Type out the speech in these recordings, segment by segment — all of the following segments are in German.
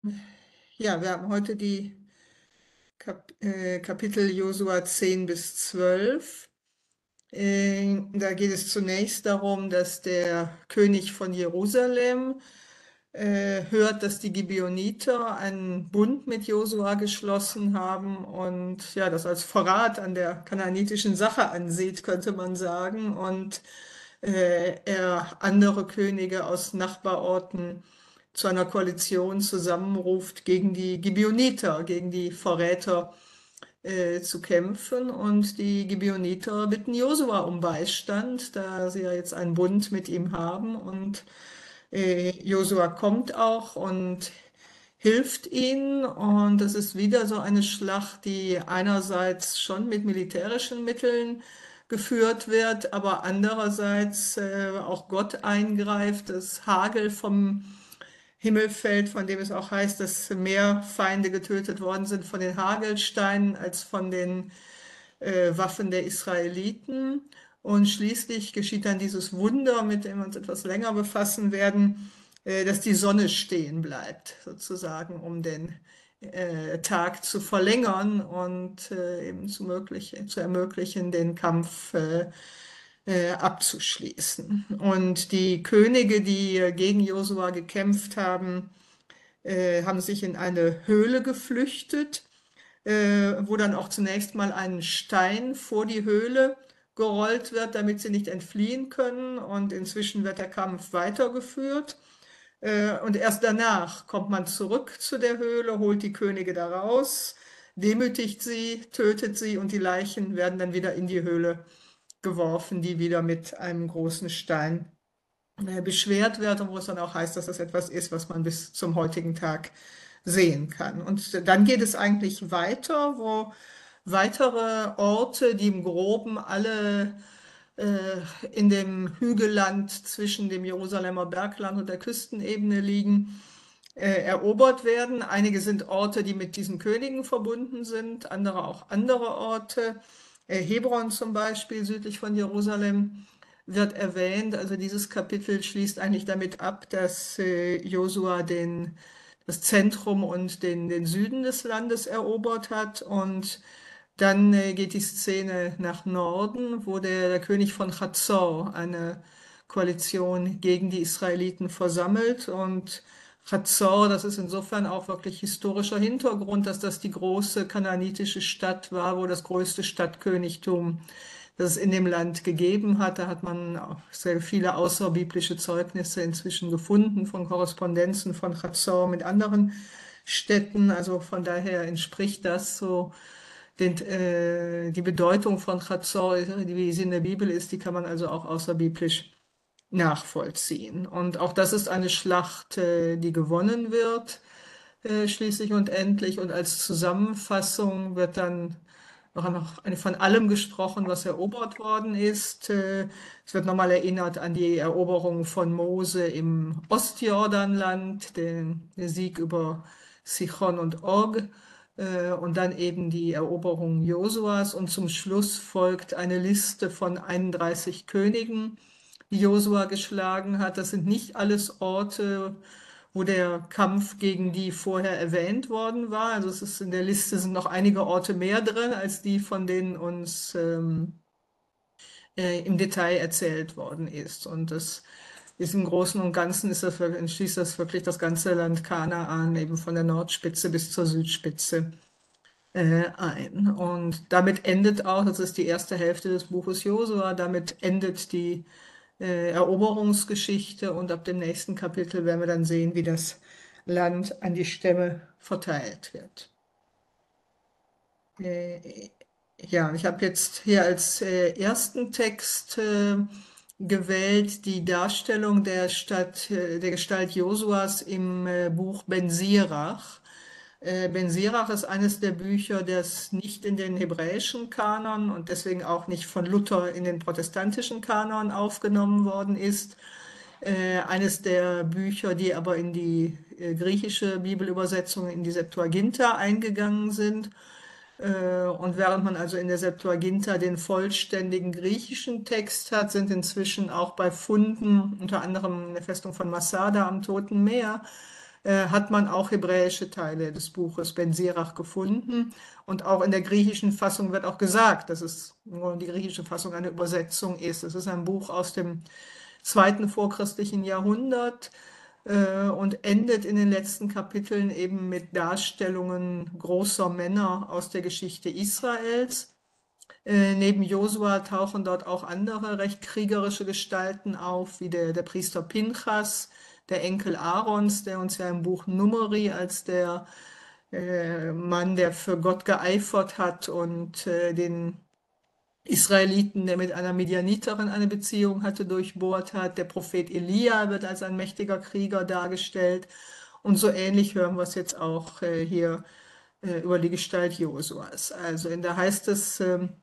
Ja, wir haben heute die Kapitel Josua 10 bis 12. Da geht es zunächst darum, dass der König von Jerusalem hört, dass die Gibeoniter einen Bund mit Josua geschlossen haben und ja, das als Verrat an der kanaanitischen Sache ansieht, könnte man sagen. Und er andere Könige aus Nachbarorten zu einer Koalition zusammenruft, gegen die Gibeoniter, gegen die Verräter zu kämpfen. Und die Gibeoniter bitten Josua um Beistand, da sie ja jetzt einen Bund mit ihm haben. Und Josua kommt auch und hilft ihnen. Und das ist wieder so eine Schlacht, die einerseits schon mit militärischen Mitteln geführt wird, aber andererseits auch Gott eingreift, das Hagel vom Himmel fällt, von dem es auch heißt, dass mehr Feinde getötet worden sind von den Hagelsteinen als von den Waffen der Israeliten. Und schließlich geschieht dann dieses Wunder, mit dem wir uns etwas länger befassen werden, dass die Sonne stehen bleibt, sozusagen, um den Tag zu verlängern und eben zu ermöglichen, den Kampf abzuschließen. Und die Könige, die gegen Josua gekämpft haben, haben sich in eine Höhle geflüchtet, wo dann auch zunächst mal ein Stein vor die Höhle gerollt wird, damit sie nicht entfliehen können. Und inzwischen wird der Kampf weitergeführt. Und erst danach kommt man zurück zu der Höhle, holt die Könige da raus, demütigt sie, tötet sie und die Leichen werden dann wieder in die Höhle geworfen, die wieder mit einem großen Stein beschwert wird und wo es dann auch heißt, dass das etwas ist, was man bis zum heutigen Tag sehen kann. Und dann geht es eigentlich weiter, wo weitere Orte, die im Groben alle in dem Hügelland zwischen dem Jerusalemer Bergland und der Küstenebene liegen, erobert werden. Einige sind Orte, die mit diesen Königen verbunden sind, andere auch andere Orte. Hebron zum Beispiel, südlich von Jerusalem, wird erwähnt. Also dieses Kapitel schließt eigentlich damit ab, dass Josua das Zentrum und den Süden des Landes erobert hat. Und dann geht die Szene nach Norden, wo der König von Chazor eine Koalition gegen die Israeliten versammelt. Und Chazor, das ist insofern auch wirklich historischer Hintergrund, dass das die große kanaanitische Stadt war, wo das größte Stadtkönigtum, das es in dem Land gegeben hat. Da hat man auch sehr viele außerbiblische Zeugnisse inzwischen gefunden von Korrespondenzen von Chazor mit anderen Städten. Also von daher entspricht das so die Bedeutung von Chazor, wie sie in der Bibel ist, die kann man also auch außerbiblisch nachvollziehen. Und auch das ist eine Schlacht, die gewonnen wird, schließlich und endlich. Und als Zusammenfassung wird dann noch von allem gesprochen, was erobert worden ist. Es wird nochmal erinnert an die Eroberung von Mose im Ostjordanland, den Sieg über Sichon und Og, und dann eben die Eroberung Josuas. Und zum Schluss folgt eine Liste von 31 Königen, die Josua geschlagen hat. Das sind nicht alles Orte, wo der Kampf gegen die vorher erwähnt worden war. Also es ist in der Liste sind noch einige Orte mehr drin, als die, von denen uns im Detail erzählt worden ist. Und das ist im Großen und Ganzen entschließt das wirklich das ganze Land Kanaan, eben von der Nordspitze bis zur Südspitze ein. Und damit endet auch, das ist die erste Hälfte des Buches Josua, damit endet die Eroberungsgeschichte und ab dem nächsten Kapitel werden wir dann sehen, wie das Land an die Stämme verteilt wird. Äh, ja, ich habe jetzt hier als ersten Text gewählt die Darstellung der Gestalt Josuas im Buch Ben Sirach. Ben Sirach ist eines der Bücher, das nicht in den hebräischen Kanon und deswegen auch nicht von Luther in den protestantischen Kanon aufgenommen worden ist. Eines der Bücher, die aber in die griechische Bibelübersetzung, in die Septuaginta eingegangen sind. Und während man also in der Septuaginta den vollständigen griechischen Text hat, sind inzwischen auch bei Funden, unter anderem in der Festung von Masada am Toten Meer, hat man auch hebräische Teile des Buches Ben Sirach gefunden. Und auch in der griechischen Fassung wird auch gesagt, dass es nur die griechische Fassung eine Übersetzung ist. Es ist ein Buch aus dem zweiten vorchristlichen Jahrhundert und endet in den letzten Kapiteln eben mit Darstellungen großer Männer aus der Geschichte Israels. Neben Josua tauchen dort auch andere recht kriegerische Gestalten auf, wie der Priester Pinchas, der Enkel Aarons, der uns ja im Buch Numeri als der Mann, der für Gott geeifert hat und den Israeliten, der mit einer Midianiterin eine Beziehung hatte, durchbohrt hat. Der Prophet Elia wird als ein mächtiger Krieger dargestellt. Und so ähnlich hören wir es jetzt auch hier über die Gestalt Josuas. Also da heißt es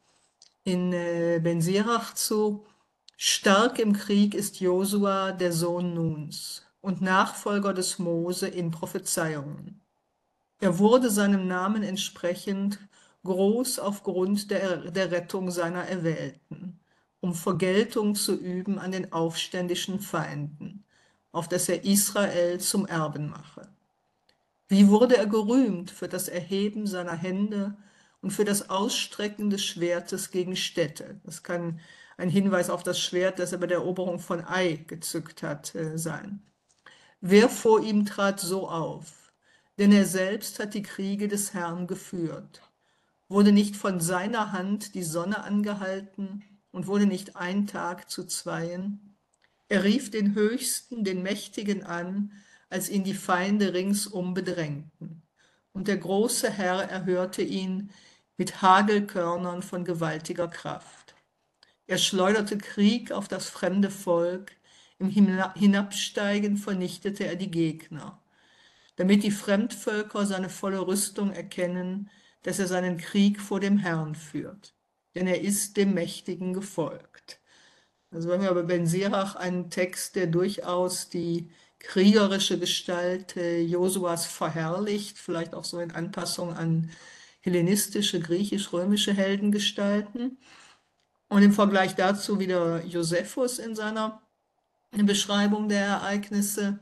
in Ben Sirach zu: Stark im Krieg ist Josua, der Sohn Nuns, und Nachfolger des Mose in Prophezeiungen. Er wurde seinem Namen entsprechend groß aufgrund der Rettung seiner Erwählten, um Vergeltung zu üben an den aufständischen Feinden, auf dass er Israel zum Erben mache. Wie wurde er gerühmt für das Erheben seiner Hände und für das Ausstrecken des Schwertes gegen Städte. Das kann ein Hinweis auf das Schwert, das er bei der Eroberung von Ai gezückt hat, sein. Wer vor ihm trat so auf? Denn er selbst hat die Kriege des Herrn geführt. Wurde nicht von seiner Hand die Sonne angehalten und wurde nicht ein Tag zu zweien? Er rief den Höchsten, den Mächtigen an, als ihn die Feinde ringsum bedrängten. Und der große Herr erhörte ihn mit Hagelkörnern von gewaltiger Kraft. Er schleuderte Krieg auf das fremde Volk, im Hinabsteigen vernichtete er die Gegner, damit die Fremdvölker seine volle Rüstung erkennen, dass er seinen Krieg vor dem Herrn führt. Denn er ist dem Mächtigen gefolgt. Also wir haben ja bei Ben Sirach einen Text, der durchaus die kriegerische Gestalt Josuas verherrlicht, vielleicht auch so in Anpassung an hellenistische, griechisch-römische Heldengestalten. Und im Vergleich dazu wieder Josephus in seiner Beschreibung der Ereignisse.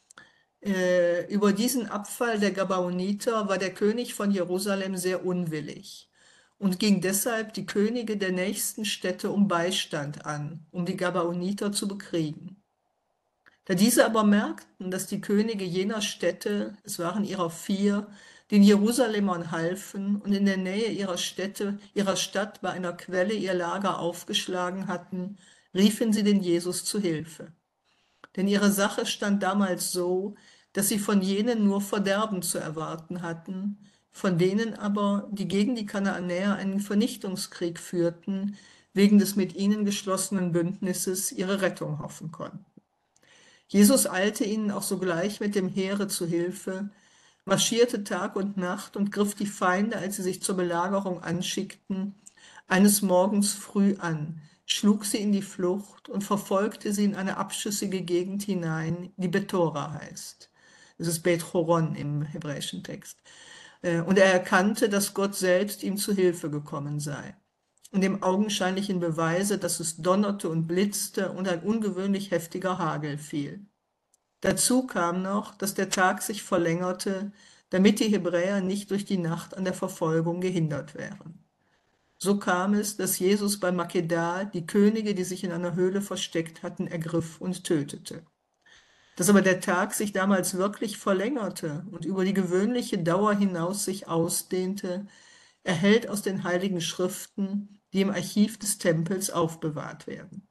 Über diesen Abfall der Gabaoniter war der König von Jerusalem sehr unwillig und ging deshalb die Könige der nächsten Städte um Beistand an, um die Gabaoniter zu bekriegen. Da diese aber merkten, dass die Könige jener Städte, es waren ihrer 4, den Jerusalemern halfen und in der Nähe ihrer Stadt bei einer Quelle ihr Lager aufgeschlagen hatten, riefen sie den Jesus zu Hilfe. Denn ihre Sache stand damals so, dass sie von jenen nur Verderben zu erwarten hatten, von denen aber, die gegen die Kanaanäer einen Vernichtungskrieg führten, wegen des mit ihnen geschlossenen Bündnisses ihre Rettung hoffen konnten. Jesus eilte ihnen auch sogleich mit dem Heere zu Hilfe, marschierte Tag und Nacht und griff die Feinde, als sie sich zur Belagerung anschickten, eines Morgens früh an, schlug sie in die Flucht und verfolgte sie in eine abschüssige Gegend hinein, die Betora heißt. Das ist Beth Horon im hebräischen Text. Und er erkannte, dass Gott selbst ihm zu Hilfe gekommen sei. Und dem augenscheinlichen Beweise, dass es donnerte und blitzte und ein ungewöhnlich heftiger Hagel fiel. Dazu kam noch, dass der Tag sich verlängerte, damit die Hebräer nicht durch die Nacht an der Verfolgung gehindert wären. So kam es, dass Jesus bei Makedah die Könige, die sich in einer Höhle versteckt hatten, ergriff und tötete. Dass aber der Tag sich damals wirklich verlängerte und über die gewöhnliche Dauer hinaus sich ausdehnte, erhellt aus den Heiligen Schriften, die im Archiv des Tempels aufbewahrt werden.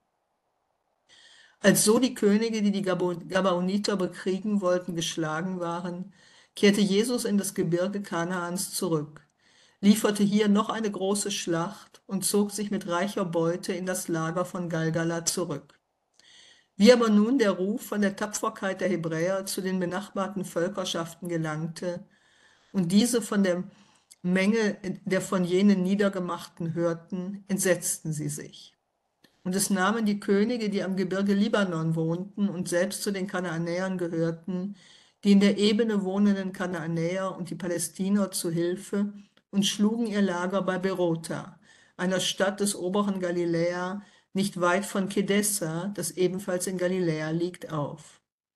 Als so die Könige, die die Gabaoniter bekriegen wollten, geschlagen waren, kehrte Jesus in das Gebirge Kanaans zurück, lieferte hier noch eine große Schlacht und zog sich mit reicher Beute in das Lager von Galgala zurück. Wie aber nun der Ruf von der Tapferkeit der Hebräer zu den benachbarten Völkerschaften gelangte und diese von der Menge der von jenen Niedergemachten hörten, entsetzten sie sich. Und es nahmen die Könige, die am Gebirge Libanon wohnten und selbst zu den Kanaanäern gehörten, die in der Ebene wohnenden Kanaanäer und die Palästiner zu Hilfe und schlugen ihr Lager bei Berota, einer Stadt des oberen Galiläa, nicht weit von Kedessa, das ebenfalls in Galiläa liegt, auf.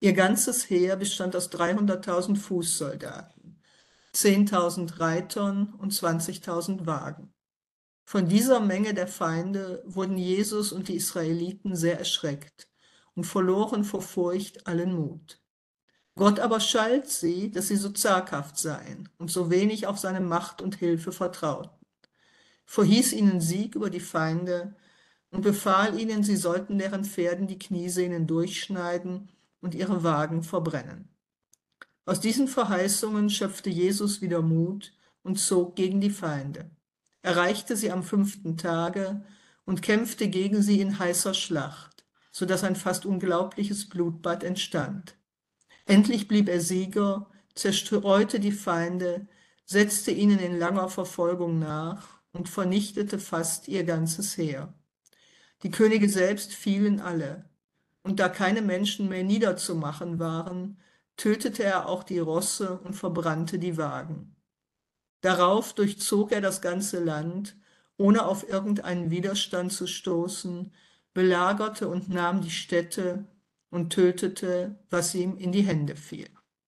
Ihr ganzes Heer bestand aus 300.000 Fußsoldaten, 10.000 Reitern und 20.000 Wagen. Von dieser Menge der Feinde wurden Jesus und die Israeliten sehr erschreckt und verloren vor Furcht allen Mut. Gott aber schalt sie, dass sie so zaghaft seien und so wenig auf seine Macht und Hilfe vertrauten, verhieß ihnen Sieg über die Feinde und befahl ihnen, sie sollten deren Pferden die Kniesehnen durchschneiden und ihre Wagen verbrennen. Aus diesen Verheißungen schöpfte Jesus wieder Mut und zog gegen die Feinde, erreichte sie am 5. Tage und kämpfte gegen sie in heißer Schlacht, so dass ein fast unglaubliches Blutbad entstand. Endlich blieb er Sieger, zerstreute die Feinde, setzte ihnen in langer Verfolgung nach und vernichtete fast ihr ganzes Heer. Die Könige selbst fielen alle, und da keine Menschen mehr niederzumachen waren, tötete er auch die Rosse und verbrannte die Wagen. Darauf durchzog er das ganze Land, ohne auf irgendeinen Widerstand zu stoßen, belagerte und nahm die Städte und tötete, was ihm in die Hände fiel.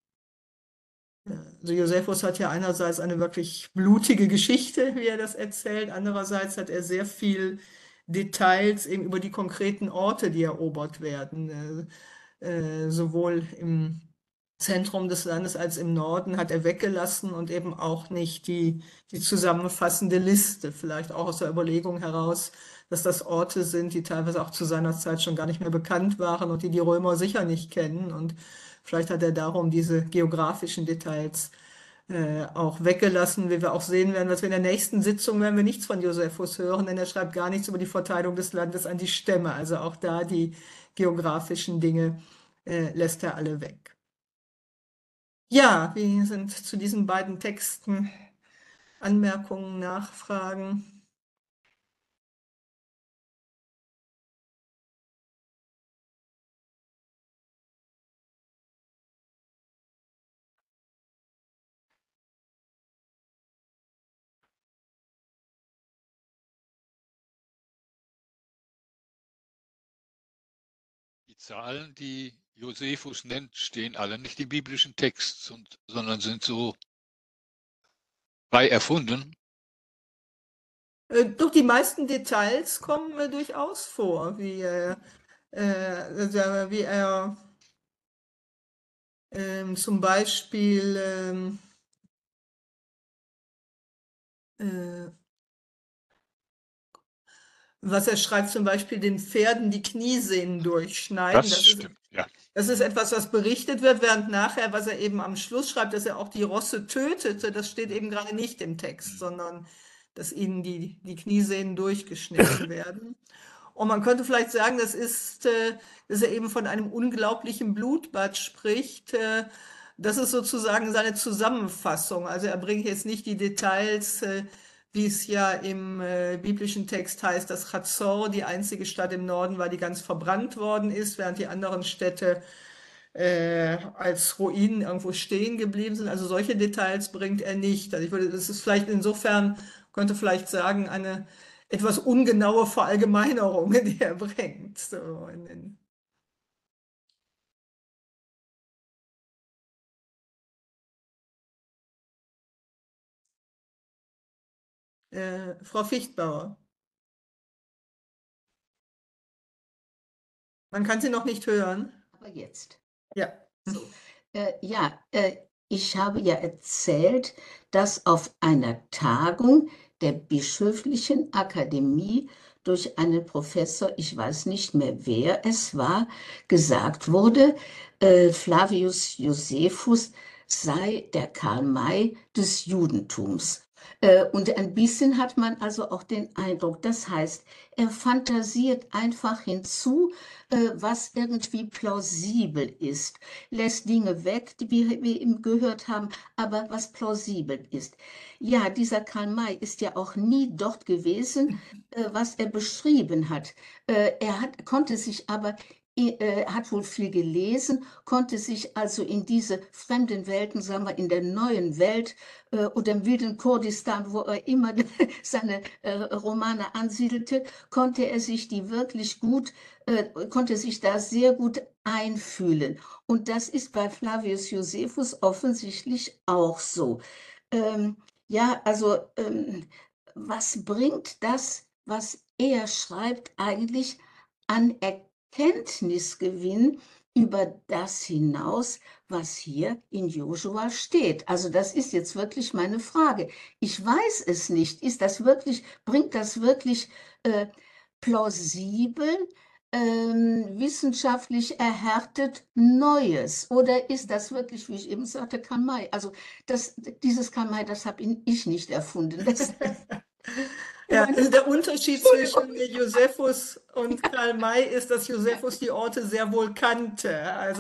Also Josephus hat ja einerseits eine wirklich blutige Geschichte, wie er das erzählt, andererseits hat er sehr viel Details eben über die konkreten Orte, die erobert werden. Sowohl im Zentrum des Landes als im Norden hat er weggelassen und eben auch nicht die zusammenfassende Liste, vielleicht auch aus der Überlegung heraus, dass das Orte sind, die teilweise auch zu seiner Zeit schon gar nicht mehr bekannt waren und die die Römer sicher nicht kennen. Und vielleicht hat er darum diese geografischen Details auch weggelassen, wie wir auch sehen werden, was wir in der nächsten Sitzung werden wir nichts von Josephus hören, denn er schreibt gar nichts über die Verteilung des Landes an die Stämme. Also auch da die geografischen Dinge lässt er alle weg. Ja, wie sind zu diesen beiden Texten Anmerkungen, Nachfragen? Die Zahlen, die Josephus nennt, stehen alle nicht im biblischen Text, sondern sind so frei erfunden. Doch die meisten Details kommen durchaus vor, wie er zum Beispiel äh, was er schreibt, zum Beispiel den Pferden die Kniesehnen durchschneiden. Das stimmt, ja. Das ist etwas, was berichtet wird, während nachher, was er eben am Schluss schreibt, dass er auch die Rosse tötete, das steht eben gerade nicht im Text, sondern dass ihnen die Kniesehnen durchgeschnitten werden. Und man könnte vielleicht sagen, dass er eben von einem unglaublichen Blutbad spricht. Das ist sozusagen seine Zusammenfassung. Also er bringt jetzt nicht die Details, wie es ja im biblischen Text heißt, dass Chazor die einzige Stadt im Norden war, die ganz verbrannt worden ist, während die anderen Städte als Ruinen irgendwo stehen geblieben sind. Also solche Details bringt er nicht. Also ich würde, das ist vielleicht insofern, könnte vielleicht sagen, eine etwas ungenaue Verallgemeinerung, die er bringt. So Frau Fichtbauer, man kann Sie noch nicht hören. Aber jetzt. Ja. So, ja, ich habe ja erzählt, dass auf einer Tagung der Bischöflichen Akademie durch einen Professor, ich weiß nicht mehr wer es war, gesagt wurde, Flavius Josephus sei der Karl May des Judentums. Und ein bisschen hat man also auch den Eindruck, das heißt, er fantasiert einfach hinzu, was irgendwie plausibel ist, lässt Dinge weg, die wir eben gehört haben, aber was plausibel ist. Ja, dieser Karl May ist ja auch nie dort gewesen, was er beschrieben hat. Konnte sich aber hat wohl viel gelesen, konnte sich also in diese fremden Welten, sagen wir, in der neuen Welt oder im wilden Kurdistan, wo er immer seine Romane ansiedelte, konnte er sich die wirklich gut, konnte sich da sehr gut einfühlen. Und das ist bei Flavius Josephus offensichtlich auch so. Ja, also was bringt das, was er schreibt, eigentlich an Erkenntnisgewinn über das hinaus, was hier in Josua steht? Also das ist jetzt wirklich meine Frage. Ich weiß es nicht. Bringt das wirklich äh, plausibel, wissenschaftlich erhärtet Neues? Oder ist das wirklich, wie ich eben sagte, Karl May? Also dieses Karl May, das habe ich nicht erfunden. Ja, also der Unterschied zwischen Entschuldigung. Josephus und Karl May ist, dass Josephus die Orte sehr wohl kannte. Also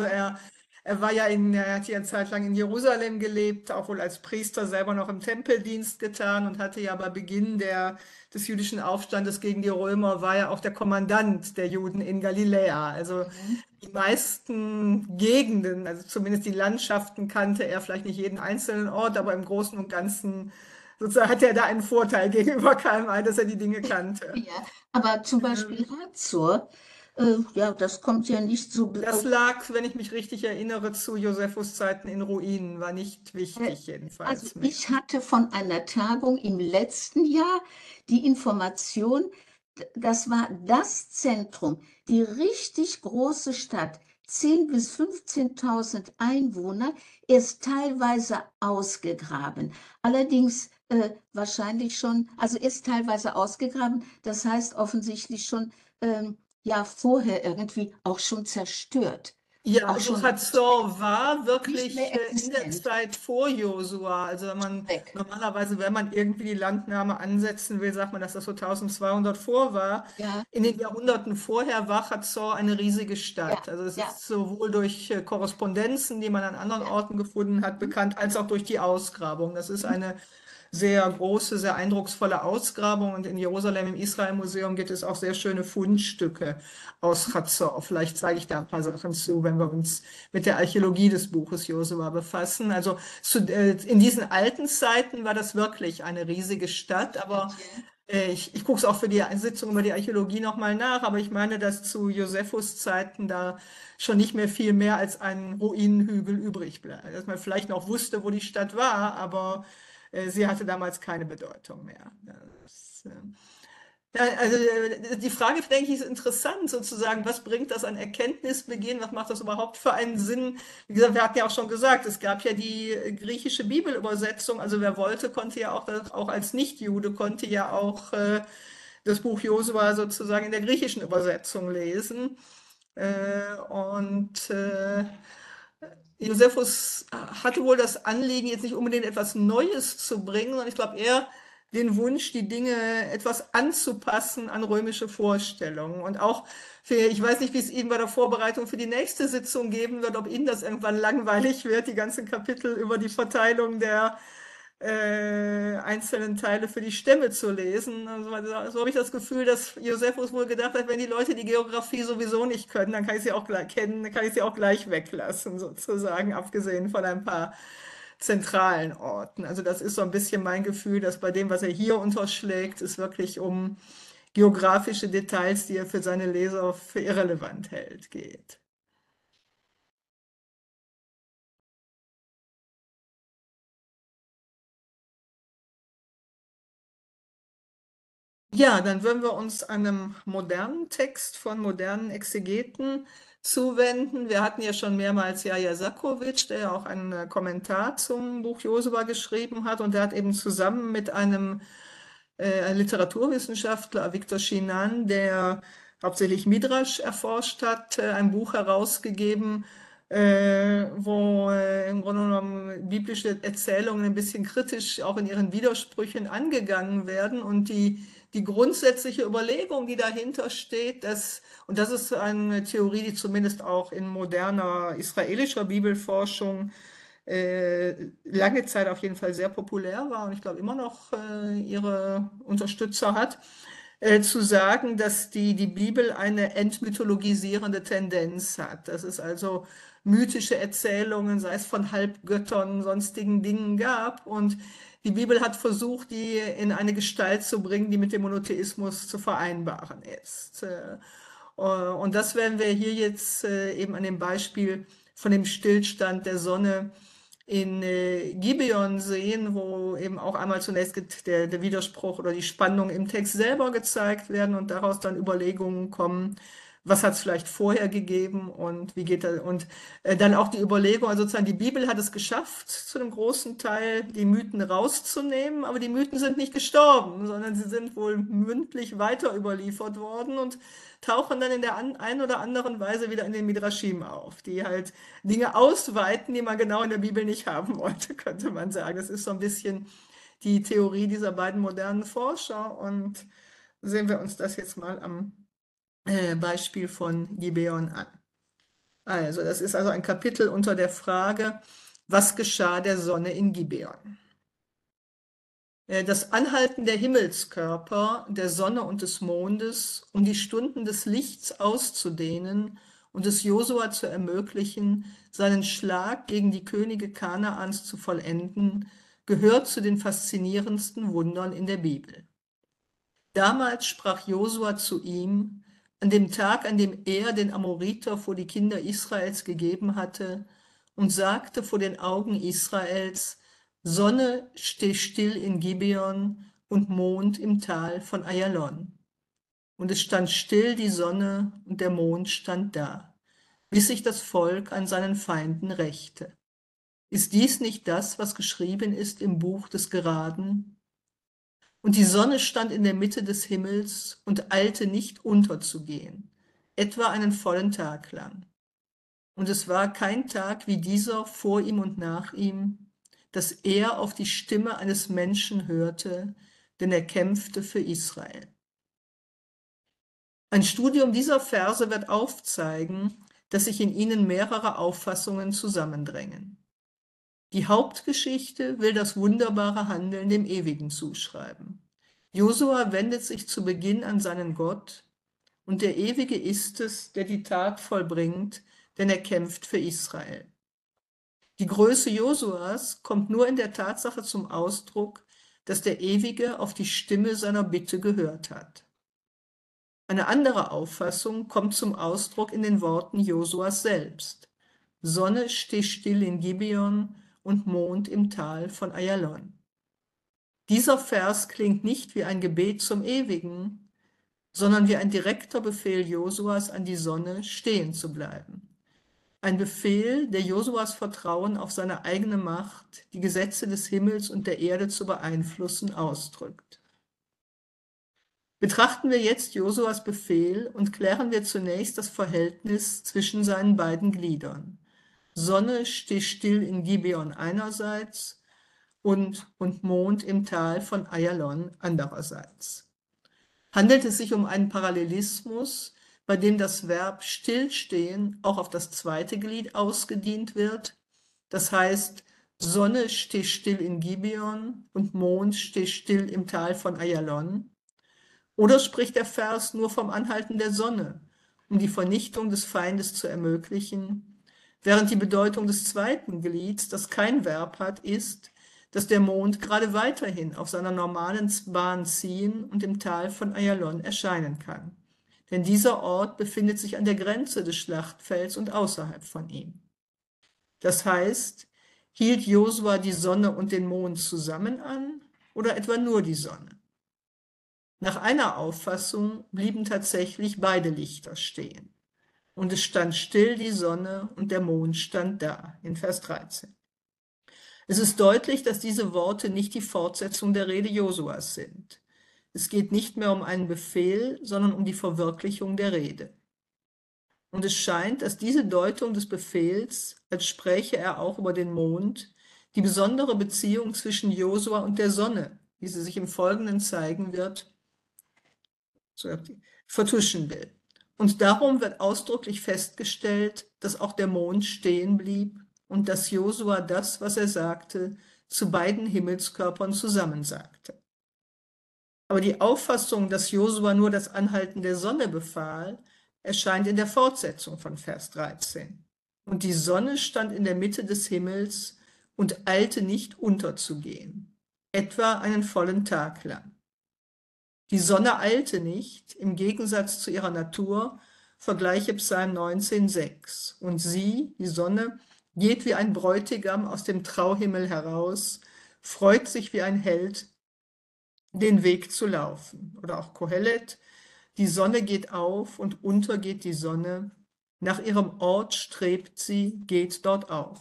er war ja er hat ja eine Zeit lang in Jerusalem gelebt, auch wohl als Priester selber noch im Tempeldienst getan und hatte ja bei Beginn des jüdischen Aufstandes gegen die Römer, war ja auch der Kommandant der Juden in Galiläa. Also Mhm. die meisten Gegenden, also zumindest die Landschaften kannte er, vielleicht nicht jeden einzelnen Ort, aber im Großen und Ganzen sozusagen hat er da einen Vorteil gegenüber Karl May, dass er die Dinge kannte. Ja, aber zum Beispiel Ähm, Hazor, ja, das kommt ja nicht so. Das lag, wenn ich mich richtig erinnere, zu Josephus Zeiten in Ruinen, war nicht Äh, wichtig Also jedenfalls mehr. ich hatte von einer Tagung im letzten Jahr die Information, das war das Zentrum, die richtig große Stadt, 10.000 bis 15.000 Einwohner, ist teilweise ausgegraben. Allerdings wahrscheinlich schon, also ist teilweise ausgegraben, das heißt offensichtlich schon ja vorher irgendwie auch schon zerstört, Ja, auch also schon Hazor war nicht wirklich mehr in der existent, Zeit vor Josua. Also weg. normalerweise, wenn man irgendwie die Landnahme ansetzen will, sagt man, dass das so 1200 vor war. Ja, In den Jahrhunderten vorher war Hazor eine riesige ja, Stadt. Also es ja. ist sowohl durch Korrespondenzen, die man an anderen Ja. Orten gefunden hat, Mhm. bekannt, als auch durch die Ausgrabung. Das ist eine sehr große, sehr eindrucksvolle Ausgrabung. Und in Jerusalem im Israel-Museum gibt es auch sehr schöne Fundstücke aus Chatzor. Vielleicht zeige ich da ein paar Sachen zu, wenn wir uns mit der Archäologie des Buches Josua befassen. Also in diesen alten Zeiten war das wirklich eine riesige Stadt, aber Ja. ich gucke es auch für die Sitzung über die Archäologie nochmal nach, aber ich meine, dass zu Josephus Zeiten da schon nicht mehr viel mehr als ein Ruinenhügel übrig bleibt. Dass man vielleicht noch wusste, wo die Stadt war, aber sie hatte damals keine Bedeutung mehr. Ja, also die Frage, denke ich, ist interessant sozusagen, was bringt das an Erkenntnisbeginn, was macht das überhaupt für einen Sinn? Wie gesagt, wir hatten ja auch schon gesagt, es gab ja die griechische Bibelübersetzung, also wer wollte, konnte ja auch als Nichtjude, konnte ja auch das Buch Josua sozusagen in der griechischen Übersetzung lesen. Und Josephus hatte wohl das Anliegen, jetzt nicht unbedingt etwas Neues zu bringen, sondern ich glaube eher den Wunsch, die Dinge etwas anzupassen an römische Vorstellungen. Und auch ich weiß nicht, wie es Ihnen bei der Vorbereitung für die nächste Sitzung geben wird, ob Ihnen das irgendwann langweilig wird, die ganzen Kapitel über die Verteilung der einzelnen Teile für die Stämme zu lesen. So habe ich das Gefühl, dass Josephus wohl gedacht hat, wenn die Leute die Geografie sowieso nicht können, dann kann ich sie auch gleich kennen, dann kann ich sie auch gleich weglassen, sozusagen, abgesehen von ein paar zentralen Orten. Also das ist so ein bisschen mein Gefühl, dass bei dem, was er hier unterschlägt, es wirklich um geografische Details, die er für seine Leser für irrelevant hält, geht. Ja, dann würden wir uns einem modernen Text von modernen Exegeten zuwenden. Wir hatten ja schon mehrmals Jaja Sakovic, der ja auch einen Kommentar zum Buch Josua geschrieben hat, und der hat eben zusammen mit einem Literaturwissenschaftler, Viktor Chinan, der hauptsächlich Midrash erforscht hat, ein Buch herausgegeben, wo im Grunde genommen biblische Erzählungen ein bisschen kritisch auch in ihren Widersprüchen angegangen werden, und die grundsätzliche Überlegung, die dahinter steht, und das ist eine Theorie, die zumindest auch in moderner israelischer Bibelforschung lange Zeit auf jeden Fall sehr populär war und ich glaube immer noch ihre Unterstützer hat, zu sagen, dass die Bibel eine entmythologisierende Tendenz hat, dass es also mythische Erzählungen, sei es von Halbgöttern, sonstigen Dingen gab. Und die Bibel hat versucht, die in eine Gestalt zu bringen, die mit dem Monotheismus zu vereinbaren ist. Und das werden wir hier jetzt eben an dem Beispiel von dem Stillstand der Sonne in Gibeon sehen, wo eben auch einmal zunächst der Widerspruch oder die Spannung im Text selber gezeigt werden und daraus dann Überlegungen kommen, was hat es vielleicht vorher gegeben und wie geht das, und dann auch die Überlegung, also sozusagen die Bibel hat es geschafft, zu einem großen Teil die Mythen rauszunehmen, aber die Mythen sind nicht gestorben, sondern sie sind wohl mündlich weiter überliefert worden und tauchen dann in der einen oder anderen Weise wieder in den Midrashim auf, die halt Dinge ausweiten, die man genau in der Bibel nicht haben wollte, könnte man sagen. Das ist so ein bisschen die Theorie dieser beiden modernen Forscher und sehen wir uns das jetzt mal am Beispiel von Gibeon an. Also, das ist also ein Kapitel unter der Frage, was geschah der Sonne in Gibeon? Das Anhalten der Himmelskörper, der Sonne und des Mondes, um die Stunden des Lichts auszudehnen und es Josua zu ermöglichen, seinen Schlag gegen die Könige Kanaans zu vollenden, gehört zu den faszinierendsten Wundern in der Bibel. Damals sprach Josua zu ihm, an dem Tag, an dem er den Amoriter vor die Kinder Israels gegeben hatte, und sagte vor den Augen Israels, Sonne, steh still in Gibeon und Mond im Tal von Ayalon. Und es stand still die Sonne und der Mond stand da, bis sich das Volk an seinen Feinden rächte. Ist dies nicht das, was geschrieben ist im Buch des Geraden? Und die Sonne stand in der Mitte des Himmels und eilte nicht unterzugehen, etwa einen vollen Tag lang. Und es war kein Tag wie dieser vor ihm und nach ihm, dass er auf die Stimme eines Menschen hörte, denn er kämpfte für Israel. Ein Studium dieser Verse wird aufzeigen, dass sich in ihnen mehrere Auffassungen zusammendrängen. Die Hauptgeschichte will das wunderbare Handeln dem Ewigen zuschreiben. Josua wendet sich zu Beginn an seinen Gott, und der Ewige ist es, der die Tat vollbringt, denn er kämpft für Israel. Die Größe Josuas kommt nur in der Tatsache zum Ausdruck, dass der Ewige auf die Stimme seiner Bitte gehört hat. Eine andere Auffassung kommt zum Ausdruck in den Worten Josuas selbst. Sonne, steh still in Gibeon und Mond im Tal von Ayalon. Dieser Vers klingt nicht wie ein Gebet zum Ewigen, sondern wie ein direkter Befehl Josuas an die Sonne, stehen zu bleiben. Ein Befehl, der Josuas Vertrauen auf seine eigene Macht, die Gesetze des Himmels und der Erde zu beeinflussen, ausdrückt. Betrachten wir jetzt Josuas Befehl und klären wir zunächst das Verhältnis zwischen seinen beiden Gliedern. Sonne, steh still in Gibeon einerseits und Mond im Tal von Ayalon andererseits. Handelt es sich um einen Parallelismus, bei dem das Verb stillstehen auch auf das zweite Glied ausgedehnt wird? Das heißt, Sonne, steh still in Gibeon und Mond, steh still im Tal von Ayalon? Oder spricht der Vers nur vom Anhalten der Sonne, um die Vernichtung des Feindes zu ermöglichen, während die Bedeutung des zweiten Glieds, das kein Verb hat, ist, dass der Mond gerade weiterhin auf seiner normalen Bahn ziehen und im Tal von Ayalon erscheinen kann. Denn dieser Ort befindet sich an der Grenze des Schlachtfelds und außerhalb von ihm. Das heißt, hielt Josua die Sonne und den Mond zusammen an oder etwa nur die Sonne? Nach einer Auffassung blieben tatsächlich beide Lichter stehen. Und es stand still die Sonne und der Mond stand da, in Vers 13. Es ist deutlich, dass diese Worte nicht die Fortsetzung der Rede Josuas sind. Es geht nicht mehr um einen Befehl, sondern um die Verwirklichung der Rede. Und es scheint, dass diese Deutung des Befehls, als spräche er auch über den Mond, die besondere Beziehung zwischen Josua und der Sonne, wie sie sich im Folgenden zeigen wird, vertuschen will. Und darum wird ausdrücklich festgestellt, dass auch der Mond stehen blieb und dass Josua das, was er sagte, zu beiden Himmelskörpern zusammensagte. Aber die Auffassung, dass Josua nur das Anhalten der Sonne befahl, erscheint in der Fortsetzung von Vers 13. Und die Sonne stand in der Mitte des Himmels und eilte nicht unterzugehen, etwa einen vollen Tag lang. Die Sonne eilte nicht, im Gegensatz zu ihrer Natur, vergleiche Psalm 19,6. Und sie, die Sonne, geht wie ein Bräutigam aus dem Trauhimmel heraus, freut sich wie ein Held, den Weg zu laufen. Oder auch Kohelet, die Sonne geht auf und unter geht die Sonne, nach ihrem Ort strebt sie, geht dort auf.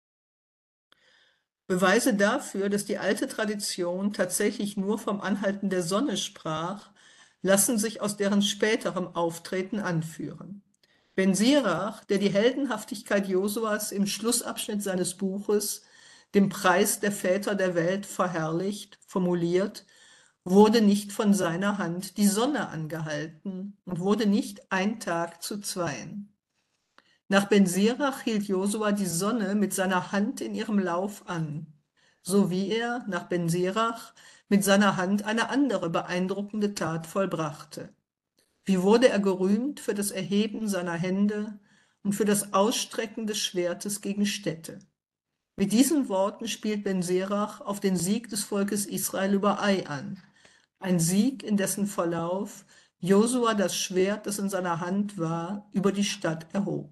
Beweise dafür, dass die alte Tradition tatsächlich nur vom Anhalten der Sonne sprach, lassen sich aus deren späterem Auftreten anführen. Ben Sirach, der die Heldenhaftigkeit Josuas im Schlussabschnitt seines Buches, dem Preis der Väter der Welt, verherrlicht, formuliert: Wurde nicht von seiner Hand die Sonne angehalten und wurde nicht ein Tag zu zweien. Nach Ben Sirach hielt Josua die Sonne mit seiner Hand in ihrem Lauf an, so wie er, nach Ben Sirach, mit seiner Hand eine andere beeindruckende Tat vollbrachte. Wie wurde er gerühmt für das Erheben seiner Hände und für das Ausstrecken des Schwertes gegen Städte. Mit diesen Worten spielt Ben Sirach auf den Sieg des Volkes Israel über Ai an. Ein Sieg, in dessen Verlauf Josua das Schwert, das in seiner Hand war, über die Stadt erhob.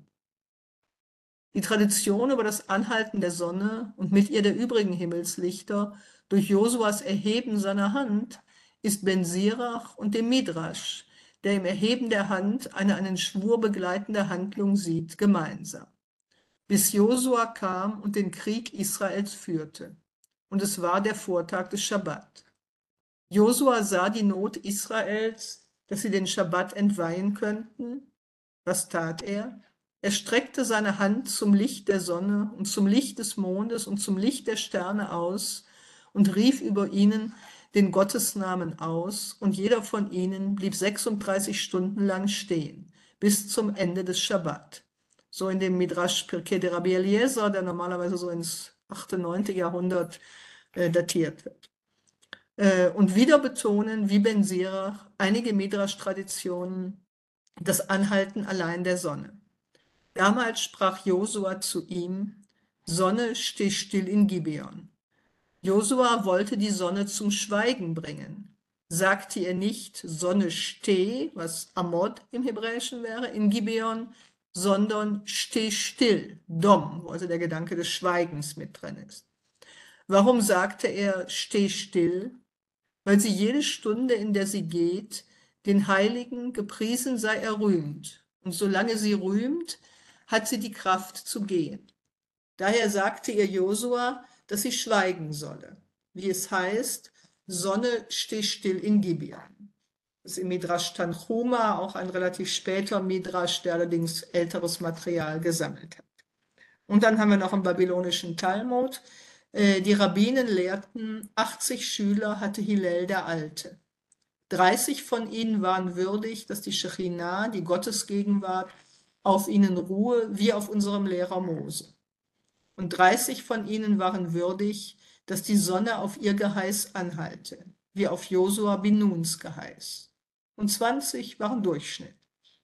Die Tradition über das Anhalten der Sonne und mit ihr der übrigen Himmelslichter durch Josuas Erheben seiner Hand ist Ben Sirach und dem Midrasch, der im Erheben der Hand eine einen Schwur begleitende Handlung sieht, gemeinsam. Bis Josua kam und den Krieg Israels führte. Und es war der Vortag des Schabbat. Josua sah die Not Israels, dass sie den Schabbat entweihen könnten. Was tat er? Er streckte seine Hand zum Licht der Sonne und zum Licht des Mondes und zum Licht der Sterne aus und rief über ihnen den Gottesnamen aus, und jeder von ihnen blieb 36 Stunden lang stehen, bis zum Ende des Schabbat. So in dem Midrash Pirkei de Rabbi Eliezer, der normalerweise so ins 8., 9. Jahrhundert datiert wird. Und wieder betonen, wie Ben Sirach, einige Midrash-Traditionen das Anhalten allein der Sonne. Damals sprach Josua zu ihm: Sonne, steh still in Gibeon. Josua wollte die Sonne zum Schweigen bringen. Sagte er nicht: Sonne, steh, was Amod im Hebräischen wäre, in Gibeon, sondern steh still, Dom, wo also der Gedanke des Schweigens mit drin ist. Warum sagte er: Steh still? Weil sie jede Stunde, in der sie geht, den Heiligen, gepriesen sei er, rühmt. Und solange sie rühmt, hat sie die Kraft zu gehen. Daher sagte ihr Josua, dass sie schweigen solle, wie es heißt: Sonne, steh still in Gibeon. Das ist im Midrash Tanchuma, auch ein relativ später Midrash, der allerdings älteres Material gesammelt hat. Und dann haben wir noch im babylonischen Talmud: Die Rabbinen lehrten, 80 Schüler hatte Hillel der Alte. 30 von ihnen waren würdig, dass die Shechinah, die Gottesgegenwart, auf ihnen ruhe, wie auf unserem Lehrer Mose. Und 30 von ihnen waren würdig, dass die Sonne auf ihr Geheiß anhalte, wie auf Josua bin Nuns Geheiß. Und 20 waren Durchschnitt.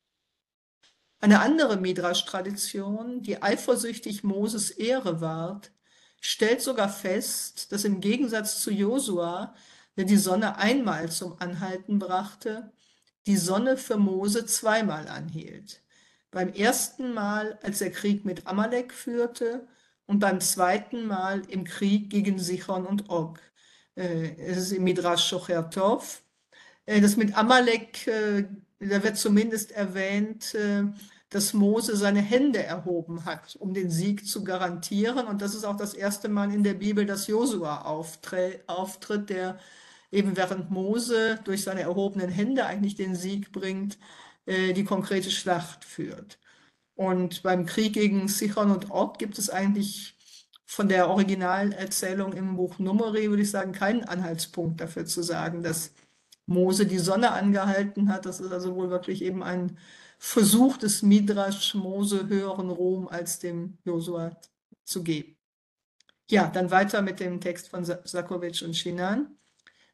Eine andere Midrash-Tradition, die eifersüchtig Moses Ehre wahrt, stellt sogar fest, dass im Gegensatz zu Josua, der die Sonne einmal zum Anhalten brachte, die Sonne für Mose zweimal anhielt. Beim ersten Mal, als er Krieg mit Amalek führte, und beim zweiten Mal im Krieg gegen Sichon und Og. Es ist im Midrash Shocher Tov. Das mit Amalek, da wird zumindest erwähnt, dass Mose seine Hände erhoben hat, um den Sieg zu garantieren. Und das ist auch das erste Mal in der Bibel, dass Josua auftritt, der eben während Mose durch seine erhobenen Hände eigentlich den Sieg bringt, die konkrete Schlacht führt. Und beim Krieg gegen Sichon und Og gibt es eigentlich von der Originalerzählung im Buch Numeri, würde ich sagen, keinen Anhaltspunkt dafür zu sagen, dass Mose die Sonne angehalten hat. Das ist also wohl wirklich eben ein Versuch des Midrash, Mose höheren Ruhm als dem Josua zu geben. Ja, dann weiter mit dem Text von Sakowitsch und Schinan.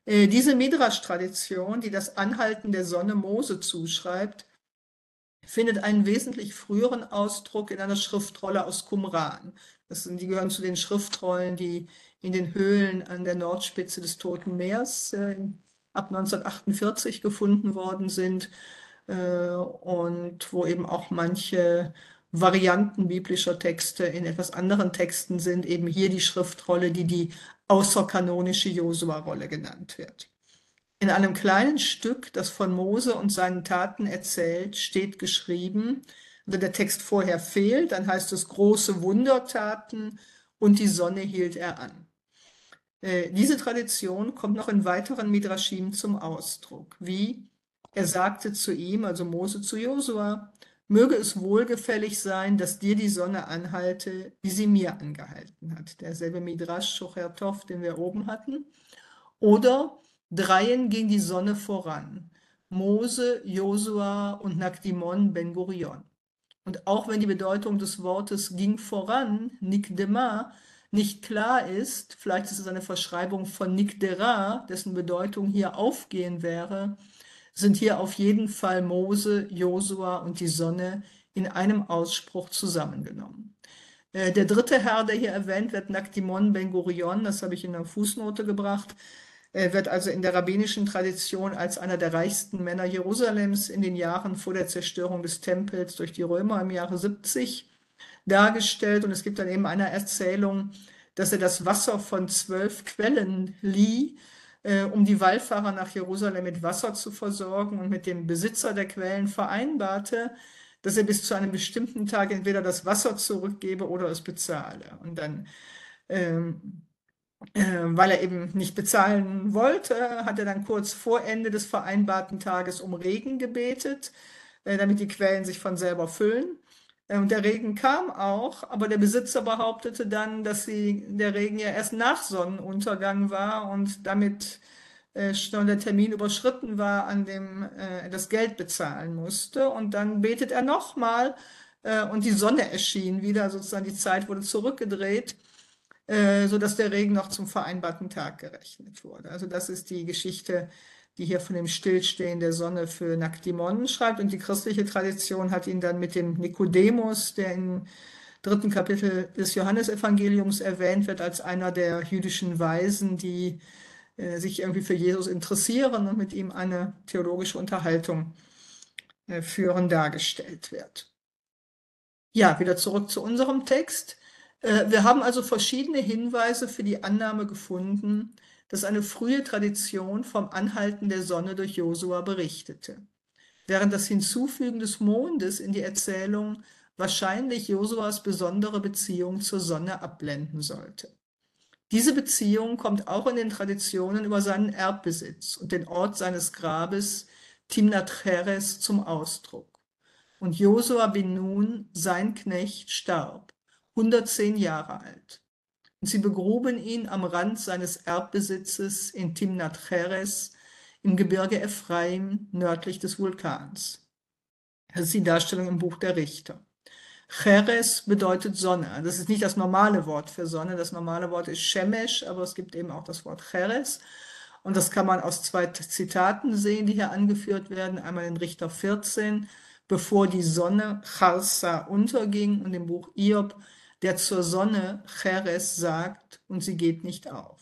Diese Midrasch-Tradition, die das Anhalten der Sonne Mose zuschreibt, findet einen wesentlich früheren Ausdruck in einer Schriftrolle aus Qumran. Die gehören zu den Schriftrollen, die in den Höhlen an der Nordspitze des Toten Meers ab 1948 gefunden worden sind und wo eben auch manche Varianten biblischer Texte in etwas anderen Texten sind, eben hier die Schriftrolle, die die außerkanonische Josua-Rolle genannt wird. In einem kleinen Stück, das von Mose und seinen Taten erzählt, steht geschrieben, wenn der Text vorher fehlt, dann heißt es große Wundertaten und die Sonne hielt er an. Diese Tradition kommt noch in weiteren Midrashim zum Ausdruck, wie er sagte zu ihm, also Mose zu Josua, möge es wohlgefällig sein, dass dir die Sonne anhalte, wie sie mir angehalten hat. Derselbe Midrash Shocher Tov, den wir oben hatten. Oder dreien ging die Sonne voran. Mose, Josua und Nakdimon ben Gurion. Und auch wenn die Bedeutung des Wortes ging voran, Nikdema, nicht klar ist, vielleicht ist es eine Verschreibung von Nikdera, dessen Bedeutung hier aufgehen wäre, sind hier auf jeden Fall Mose, Josua und die Sonne in einem Ausspruch zusammengenommen. Der dritte Herr, der hier erwähnt wird, Nakdimon ben Gurion, das habe ich in der Fußnote gebracht, wird also in der rabbinischen Tradition als einer der reichsten Männer Jerusalems in den Jahren vor der Zerstörung des Tempels durch die Römer im Jahre 70 dargestellt. Und es gibt dann eben eine Erzählung, dass er das Wasser von 12 Quellen lieh, um die Wallfahrer nach Jerusalem mit Wasser zu versorgen und mit dem Besitzer der Quellen vereinbarte, dass er bis zu einem bestimmten Tag entweder das Wasser zurückgebe oder es bezahle. Und dann weil er eben nicht bezahlen wollte, hat er dann kurz vor Ende des vereinbarten Tages um Regen gebetet, damit die Quellen sich von selber füllen. Und der Regen kam auch, aber der Besitzer behauptete dann, dass der Regen ja erst nach Sonnenuntergang war und damit schon der Termin überschritten war, an dem er das Geld bezahlen musste. Und dann betet er nochmal und die Sonne erschien wieder, sozusagen die Zeit wurde zurückgedreht, sodass der Regen noch zum vereinbarten Tag gerechnet wurde. Also das ist die Geschichte, die hier von dem Stillstehen der Sonne für Nakdimon schreibt. Und die christliche Tradition hat ihn dann mit dem Nikodemus, der im 3. Kapitel des Johannesevangeliums erwähnt wird, als einer der jüdischen Weisen, die sich irgendwie für Jesus interessieren und mit ihm eine theologische Unterhaltung führen, dargestellt wird. Ja, wieder zurück zu unserem Text. Wir haben also verschiedene Hinweise für die Annahme gefunden, dass eine frühe Tradition vom Anhalten der Sonne durch Josua berichtete, während das Hinzufügen des Mondes in die Erzählung wahrscheinlich Josuas besondere Beziehung zur Sonne abblenden sollte. Diese Beziehung kommt auch in den Traditionen über seinen Erbbesitz und den Ort seines Grabes Timnat Heres zum Ausdruck. Und Josua bin Nun, sein Knecht, starb, 110 Jahre alt. Und sie begruben ihn am Rand seines Erbbesitzes in Timnat Heres im Gebirge Ephraim nördlich des Vulkans. Das ist die Darstellung im Buch der Richter. Cheres bedeutet Sonne. Das ist nicht das normale Wort für Sonne. Das normale Wort ist Shemesh, aber es gibt eben auch das Wort Cheres. Und das kann man aus 2 Zitaten sehen, die hier angeführt werden. Einmal in Richter 14, bevor die Sonne Charsa unterging, und im Buch Hiob, der zur Sonne Cheres sagt, und sie geht nicht auf.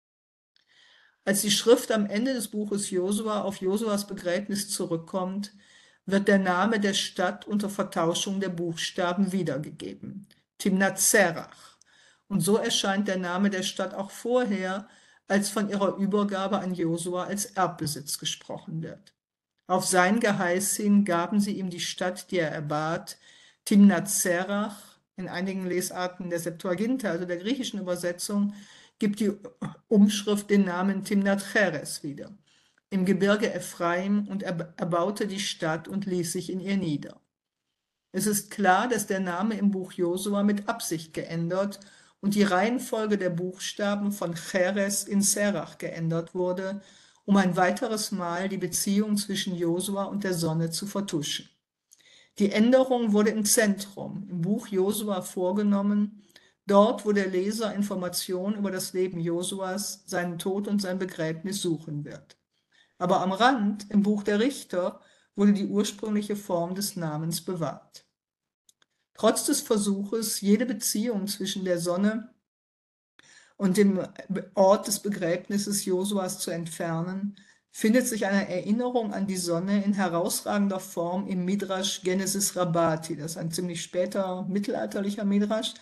Als die Schrift am Ende des Buches Josua auf Josuas Begräbnis zurückkommt, wird der Name der Stadt unter Vertauschung der Buchstaben wiedergegeben, Timnat Serach. Und so erscheint der Name der Stadt auch vorher, als von ihrer Übergabe an Josua als Erbbesitz gesprochen wird. Auf sein Geheiß hin gaben sie ihm die Stadt, die er erbat, Timnat Serach. In einigen Lesarten der Septuaginta, also der griechischen Übersetzung, gibt die Umschrift den Namen Timnat Cheres wieder, im Gebirge Ephraim, und er erbaute die Stadt und ließ sich in ihr nieder. Es ist klar, dass der Name im Buch Josua mit Absicht geändert und die Reihenfolge der Buchstaben von Cheres in Serach geändert wurde, um ein weiteres Mal die Beziehung zwischen Josua und der Sonne zu vertuschen. Die Änderung wurde im Zentrum, im Buch Josua vorgenommen, dort, wo der Leser Informationen über das Leben Josuas, seinen Tod und sein Begräbnis suchen wird. Aber am Rand, im Buch der Richter, wurde die ursprüngliche Form des Namens bewahrt. Trotz des Versuches, jede Beziehung zwischen der Sonne und dem Ort des Begräbnisses Josuas zu entfernen, findet sich eine Erinnerung an die Sonne in herausragender Form im Midrash Genesis Rabbati. Das ist ein ziemlich später mittelalterlicher Midrash,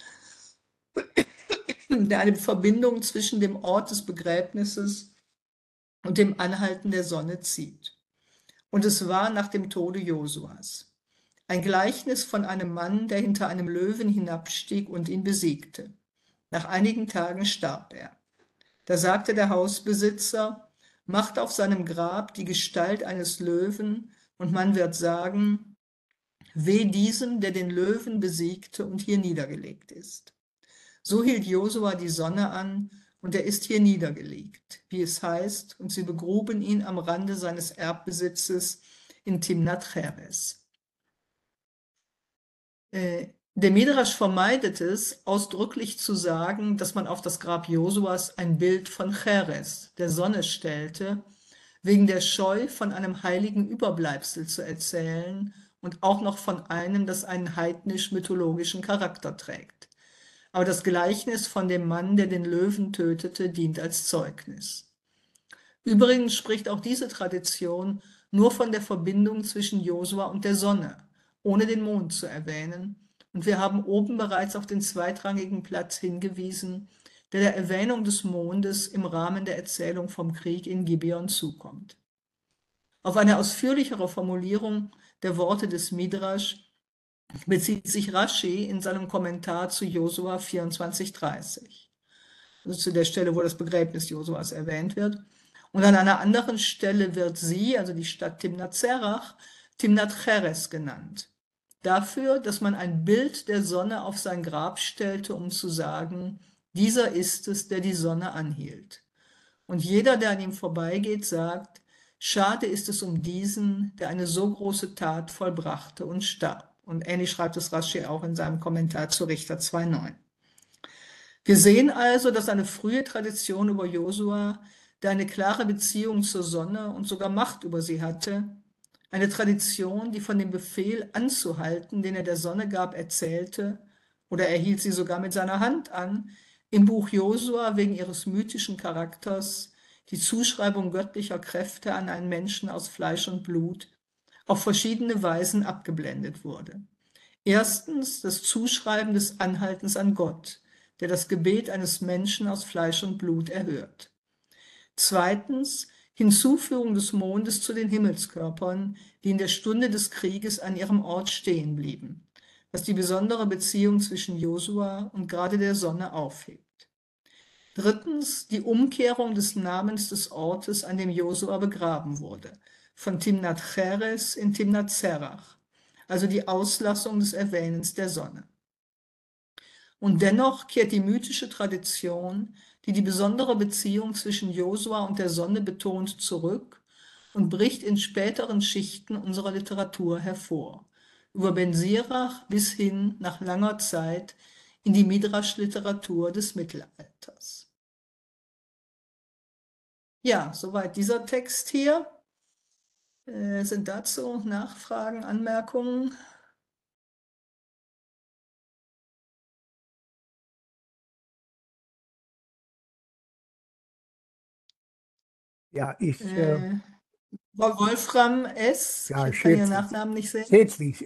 der eine Verbindung zwischen dem Ort des Begräbnisses und dem Anhalten der Sonne zieht. Und es war nach dem Tode Josuas. Ein Gleichnis von einem Mann, der hinter einem Löwen hinabstieg und ihn besiegte. Nach einigen Tagen starb er. Da sagte der Hausbesitzer, macht auf seinem Grab die Gestalt eines Löwen, und man wird sagen, weh diesem, der den Löwen besiegte und hier niedergelegt ist. So hielt Josua die Sonne an, und er ist hier niedergelegt, wie es heißt, und sie begruben ihn am Rande seines Erbbesitzes in Timnat Cheres. Der Midrash vermeidet es, ausdrücklich zu sagen, dass man auf das Grab Josuas ein Bild von Cheres, der Sonne, stellte, wegen der Scheu, von einem heiligen Überbleibsel zu erzählen und auch noch von einem, das einen heidnisch-mythologischen Charakter trägt. Aber das Gleichnis von dem Mann, der den Löwen tötete, dient als Zeugnis. Übrigens spricht auch diese Tradition nur von der Verbindung zwischen Josua und der Sonne, ohne den Mond zu erwähnen, und wir haben oben bereits auf den zweitrangigen Platz hingewiesen, der Erwähnung des Mondes im Rahmen der Erzählung vom Krieg in Gibeon zukommt. Auf eine ausführlichere Formulierung der Worte des Midrash bezieht sich Rashi in seinem Kommentar zu Josua 24,30, also zu der Stelle, wo das Begräbnis Josuas erwähnt wird. Und an einer anderen Stelle wird sie, also die Stadt Timnat Serach, Timnat Cheres genannt. Dafür, dass man ein Bild der Sonne auf sein Grab stellte, um zu sagen, dieser ist es, der die Sonne anhielt. Und jeder, der an ihm vorbeigeht, sagt, schade ist es um diesen, der eine so große Tat vollbrachte und starb. Und ähnlich schreibt es Rashi auch in seinem Kommentar zu Richter 2,9. Wir sehen also, dass eine frühe Tradition über Josua, der eine klare Beziehung zur Sonne und sogar Macht über sie hatte, eine Tradition, die von dem Befehl anzuhalten, den er der Sonne gab, erzählte, oder er hielt sie sogar mit seiner Hand an, im Buch Josua wegen ihres mythischen Charakters, die Zuschreibung göttlicher Kräfte an einen Menschen aus Fleisch und Blut, auf verschiedene Weisen abgeblendet wurde. Erstens das Zuschreiben des Anhaltens an Gott, der das Gebet eines Menschen aus Fleisch und Blut erhört. Zweitens Hinzufügung des Mondes zu den Himmelskörpern, die in der Stunde des Krieges an ihrem Ort stehen blieben, was die besondere Beziehung zwischen Josua und gerade der Sonne aufhebt. Drittens die Umkehrung des Namens des Ortes, an dem Josua begraben wurde, von Timnat Cheres in Timnat Serach, also die Auslassung des Erwähnens der Sonne. Und dennoch kehrt die mythische Tradition, die die besondere Beziehung zwischen Josua und der Sonne betont, zurück und bricht in späteren Schichten unserer Literatur hervor, über Ben Sirach bis hin nach langer Zeit in die Midrash-Literatur des Mittelalters. Ja, soweit dieser Text hier. Sind dazu Nachfragen, Anmerkungen? Ja, Wolfram S., ja, ich kann Ihren Schätzlich. Nachnamen nicht sehen. Schätzlich.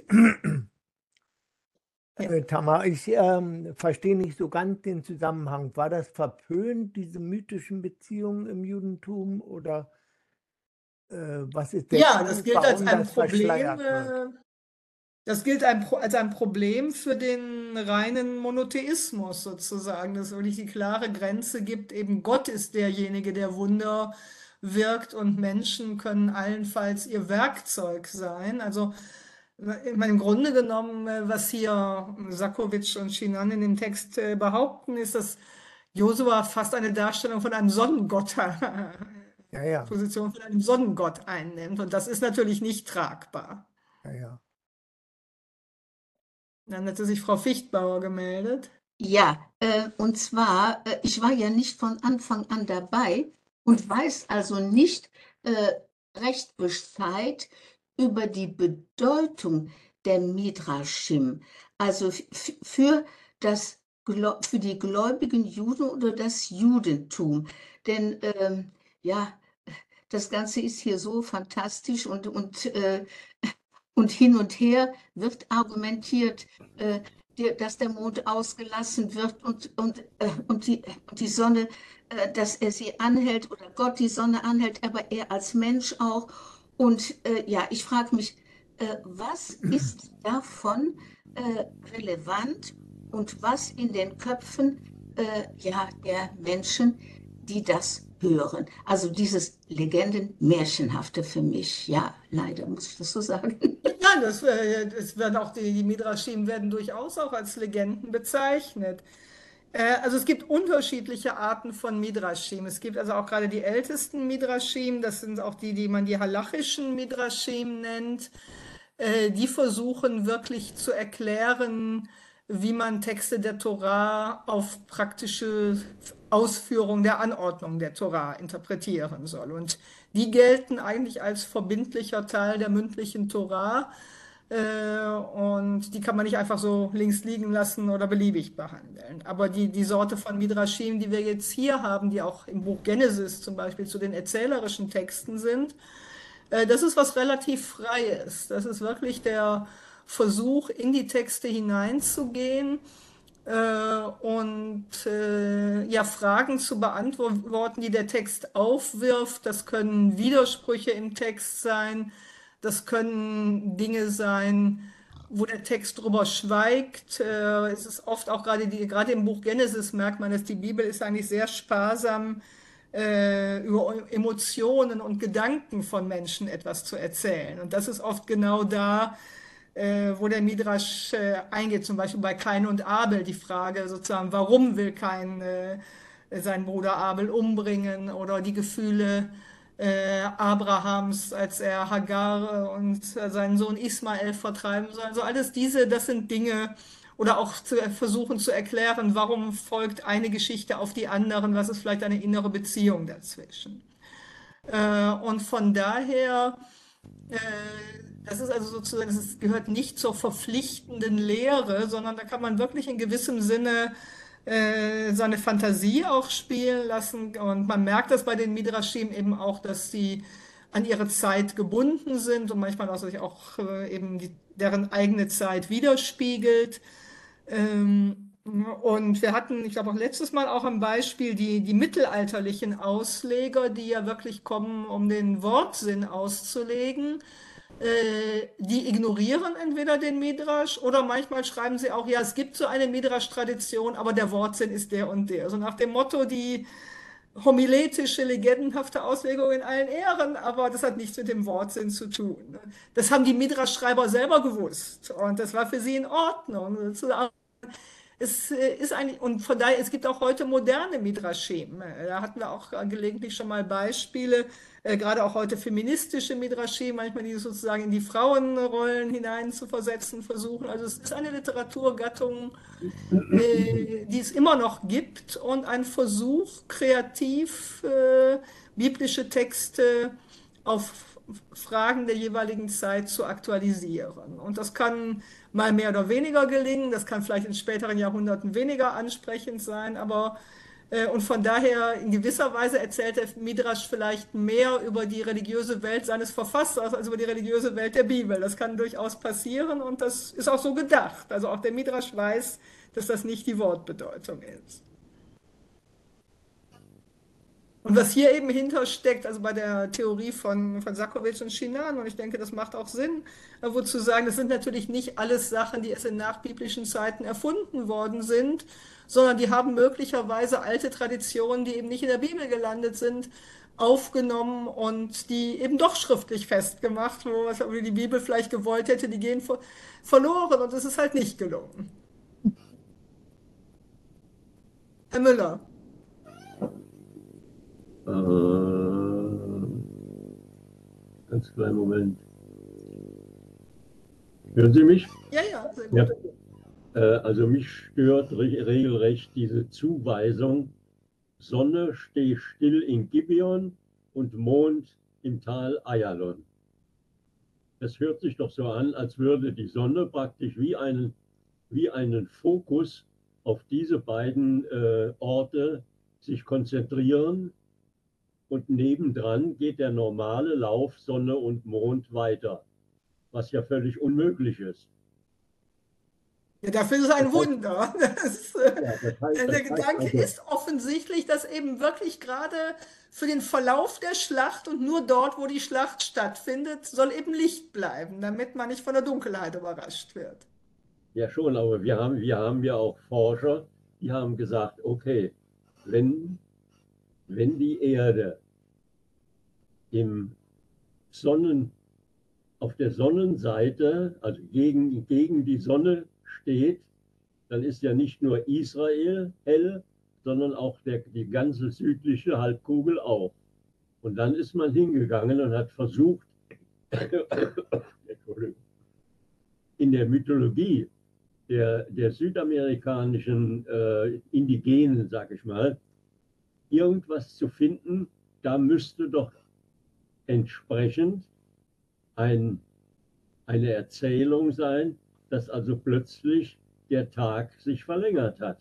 Ja. Tamar, ich verstehe nicht so ganz den Zusammenhang. War das verpönt, diese mythischen Beziehungen im Judentum, oder was ist der Ja, Grund, das gilt als warum ein das verschleiert wird? Problem, das gilt als ein Problem für den reinen Monotheismus sozusagen, dass es wirklich die klare Grenze gibt, eben Gott ist derjenige, der Wunder wirkt und Menschen können allenfalls ihr Werkzeug sein. Also ich meine, im Grunde genommen, was hier Sakowitsch und Schinan in dem Text behaupten, ist, dass Josua fast eine Darstellung von einem Sonnengott, Ja, ja, Position von einem Sonnengott einnimmt. Und das ist natürlich nicht tragbar. ja, ja. Dann hatte sich Frau Fichtbauer gemeldet. Ja, und zwar, ich war ja nicht von Anfang an dabei und weiß also nicht äh, recht Bescheid über die Bedeutung der Midrashim, also für für die gläubigen Juden oder das Judentum. Denn ja, das Ganze ist hier so fantastisch und hin und her wird argumentiert, dass der Mond ausgelassen wird und die Sonne, dass er sie anhält oder Gott die Sonne anhält, aber er als Mensch auch. Und ja, ich frage mich, was ist davon relevant und was in den Köpfen ja, der Menschen, die das hören? Also dieses Legenden-Märchenhafte für mich. Ja, leider muss ich das so sagen. Nein, das werden auch die Midrashim werden durchaus auch als Legenden bezeichnet. Also es gibt unterschiedliche Arten von Midrashim. Es gibt also auch gerade die ältesten Midrashim, das sind auch die, die man die halachischen Midrashim nennt. Die versuchen wirklich zu erklären, wie man Texte der Torah auf praktische Ausführung der Anordnung der Torah interpretieren soll. Und die gelten eigentlich als verbindlicher Teil der mündlichen Torah. Und die kann man nicht einfach so links liegen lassen oder beliebig behandeln. Aber die Sorte von Midrashim, die wir jetzt hier haben, die auch im Buch Genesis zum Beispiel zu den erzählerischen Texten sind, das ist was relativ Freies. Das ist wirklich der Versuch, in die Texte hineinzugehen und ja, Fragen zu beantworten, die der Text aufwirft. Das können Widersprüche im Text sein, das können Dinge sein, wo der Text drüber schweigt. Es ist oft auch gerade im Buch Genesis merkt man, dass die Bibel ist eigentlich sehr sparsam über Emotionen und Gedanken von Menschen etwas zu erzählen. Und das ist oft genau da, wo der Midrash eingeht, zum Beispiel bei Kain und Abel, die Frage sozusagen, warum will Kain seinen Bruder Abel umbringen oder die Gefühle Abrahams, als er Hagar und seinen Sohn Ismael vertreiben soll. Also alles diese, das sind Dinge, oder auch zu versuchen zu erklären, warum folgt eine Geschichte auf die anderen, was ist vielleicht eine innere Beziehung dazwischen. Und von daher, äh, das ist also sozusagen, es gehört nicht zur verpflichtenden Lehre, sondern da kann man wirklich in gewissem Sinne seine Fantasie auch spielen lassen. Und man merkt das bei den Midrashim eben auch, dass sie an ihre Zeit gebunden sind und manchmal auch eben deren eigene Zeit widerspiegelt. Und wir hatten, ich glaube auch letztes Mal auch ein Beispiel, die mittelalterlichen Ausleger, die ja wirklich kommen, um den Wortsinn auszulegen. Die ignorieren entweder den Midrash oder manchmal schreiben sie auch, ja, es gibt so eine Midrash-Tradition, aber der Wortsinn ist der und der. So nach dem Motto, die homiletische, legendenhafte Auslegung in allen Ehren, aber das hat nichts mit dem Wortsinn zu tun. Das haben die Midrash-Schreiber selber gewusst und das war für sie in Ordnung. Es ist eigentlich, und von daher, es gibt auch heute moderne Midrashim. Da hatten wir auch gelegentlich schon mal Beispiele, gerade auch heute feministische Midrashim, manchmal die sozusagen in die Frauenrollen hinein zu versetzen versuchen. Also es ist eine Literaturgattung, die es immer noch gibt und ein Versuch, kreativ biblische Texte auf Fragen der jeweiligen Zeit zu aktualisieren. Und das kann mal mehr oder weniger gelingen, das kann vielleicht in späteren Jahrhunderten weniger ansprechend sein, aber und von daher in gewisser Weise erzählt der Midrash vielleicht mehr über die religiöse Welt seines Verfassers als über die religiöse Welt der Bibel. Das kann durchaus passieren und das ist auch so gedacht. Also auch der Midrash weiß, dass das nicht die Wortbedeutung ist. Und was hier eben hintersteckt, also bei der Theorie von Sakowitsch und Schinan, und ich denke, das macht auch Sinn, wozu sagen, das sind natürlich nicht alles Sachen, die erst in nachbiblischen Zeiten erfunden worden sind, sondern die haben möglicherweise alte Traditionen, die eben nicht in der Bibel gelandet sind, aufgenommen und die eben doch schriftlich festgemacht, wo die Bibel vielleicht gewollt hätte, die gehen verloren und es ist halt nicht gelungen. Herr Müller. Ganz kleinen Moment. Hören Sie mich? Ja, sehr gut. Ja. Also mich stört regelrecht diese Zuweisung, Sonne steh still in Gibeon und Mond im Tal Ayalon. Es hört sich doch so an, als würde die Sonne praktisch wie einen Fokus auf diese beiden Orte sich konzentrieren und nebendran geht der normale Lauf Sonne und Mond weiter, was ja völlig unmöglich ist. Ja, dafür ist es ein Das heißt, Wunder. ja, Der das heißt Gedanke also, ist offensichtlich, dass eben wirklich gerade für den Verlauf der Schlacht und nur dort, wo die Schlacht stattfindet, soll eben Licht bleiben, damit man nicht von der Dunkelheit überrascht wird. ja schon, aber wir haben ja auch Forscher, die haben gesagt, okay, wenn, wenn die Erde im Sonnen, auf der Sonnenseite, also gegen die Sonne steht, dann ist ja nicht nur Israel hell, sondern auch die ganze südliche Halbkugel auch. Und dann ist man hingegangen und hat versucht, in der Mythologie der südamerikanischen Indigenen, sag ich mal, irgendwas zu finden, da müsste doch entsprechend eine Erzählung sein, dass also plötzlich der Tag sich verlängert hat.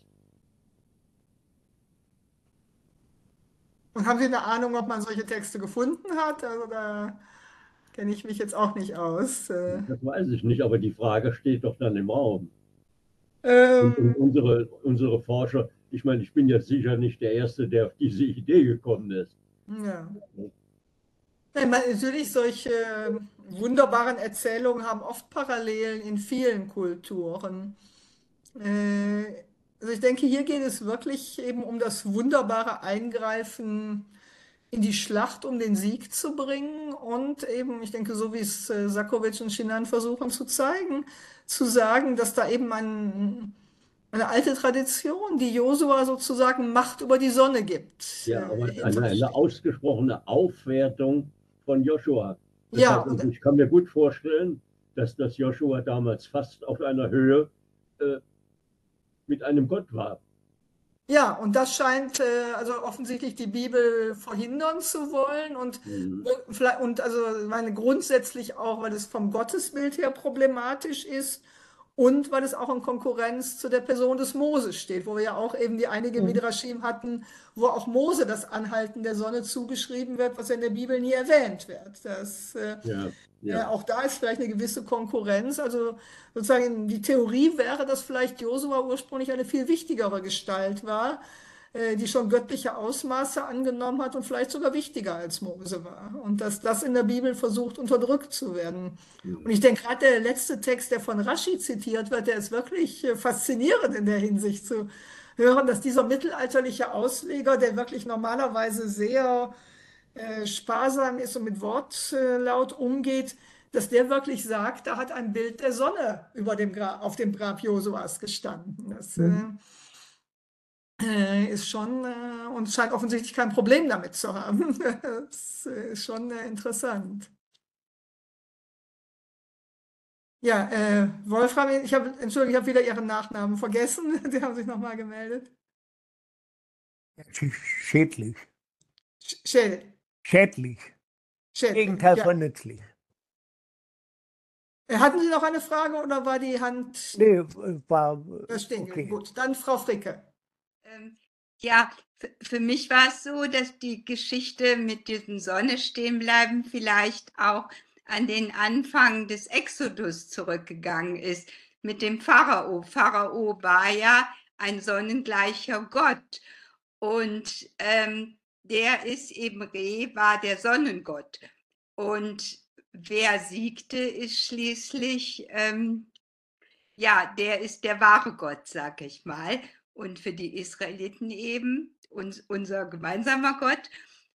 Und haben Sie eine Ahnung, ob man solche Texte gefunden hat? Also da kenne ich mich jetzt auch nicht aus. Das weiß ich nicht, aber die Frage steht doch dann im Raum. Und Ähm, unsere Forscher, ich meine, ich bin jetzt sicher nicht der Erste, der auf diese Idee gekommen ist. ja. Nein, natürlich, solche wunderbaren Erzählungen haben oft Parallelen in vielen Kulturen. Also ich denke, hier geht es wirklich eben um das wunderbare Eingreifen in die Schlacht, um den Sieg zu bringen und eben, ich denke, so wie es Sakovic und Chinan versuchen zu zeigen, zu sagen, dass da eben eine alte Tradition, die Josua sozusagen Macht über die Sonne gibt, Ja, aber eine hintersteht. ausgesprochene Aufwertung von Joshua. Das Ja, heißt, also ich kann mir gut vorstellen, dass das Joshua damals fast auf einer Höhe äh, mit einem Gott war. ja, und das scheint also offensichtlich die Bibel verhindern zu wollen Mhm. und also ich meine grundsätzlich auch, weil es vom Gottesbild her problematisch ist und weil es auch in Konkurrenz zu der Person des Moses steht, wo wir ja auch eben die einige Midrashim hatten, wo auch Mose das Anhalten der Sonne zugeschrieben wird, was ja in der Bibel nie erwähnt wird. Ja, ja. Auch da ist vielleicht eine gewisse Konkurrenz. Also sozusagen die Theorie wäre, dass vielleicht Josua ursprünglich eine viel wichtigere Gestalt war, die schon göttliche Ausmaße angenommen hat und vielleicht sogar wichtiger als Mose war. Und dass das in der Bibel versucht, unterdrückt zu werden. Und ich denke, gerade der letzte Text, der von Rashi zitiert wird, der ist wirklich faszinierend in der Hinsicht zu hören, dass dieser mittelalterliche Ausleger, der wirklich normalerweise sehr sparsam ist und mit Wortlaut umgeht, dass der wirklich sagt, da hat ein Bild der Sonne auf dem Grab Josuas gestanden. Das ist schon und scheint offensichtlich kein Problem damit zu haben. Das ist schon interessant. Ja, Wolfram, Entschuldigung, ich habe wieder Ihren Nachnamen vergessen. Sie haben sich nochmal gemeldet. Schädlich. Schädel. Schädlich. Schädling, Gegenteil ja. von nützlich. Hatten Sie noch eine Frage oder war die Hand Nee, war stehen? okay. Gut, dann Frau Fricke. Ja, für mich war es so, dass die Geschichte mit diesem Sonne stehen bleiben vielleicht auch an den Anfang des Exodus zurückgegangen ist mit dem Pharao. Pharao war ja ein sonnengleicher Gott und der ist eben war der Sonnengott. Und wer siegte, ist schließlich, ja, der ist der wahre Gott, sag ich mal. Und für die Israeliten eben unser gemeinsamer Gott.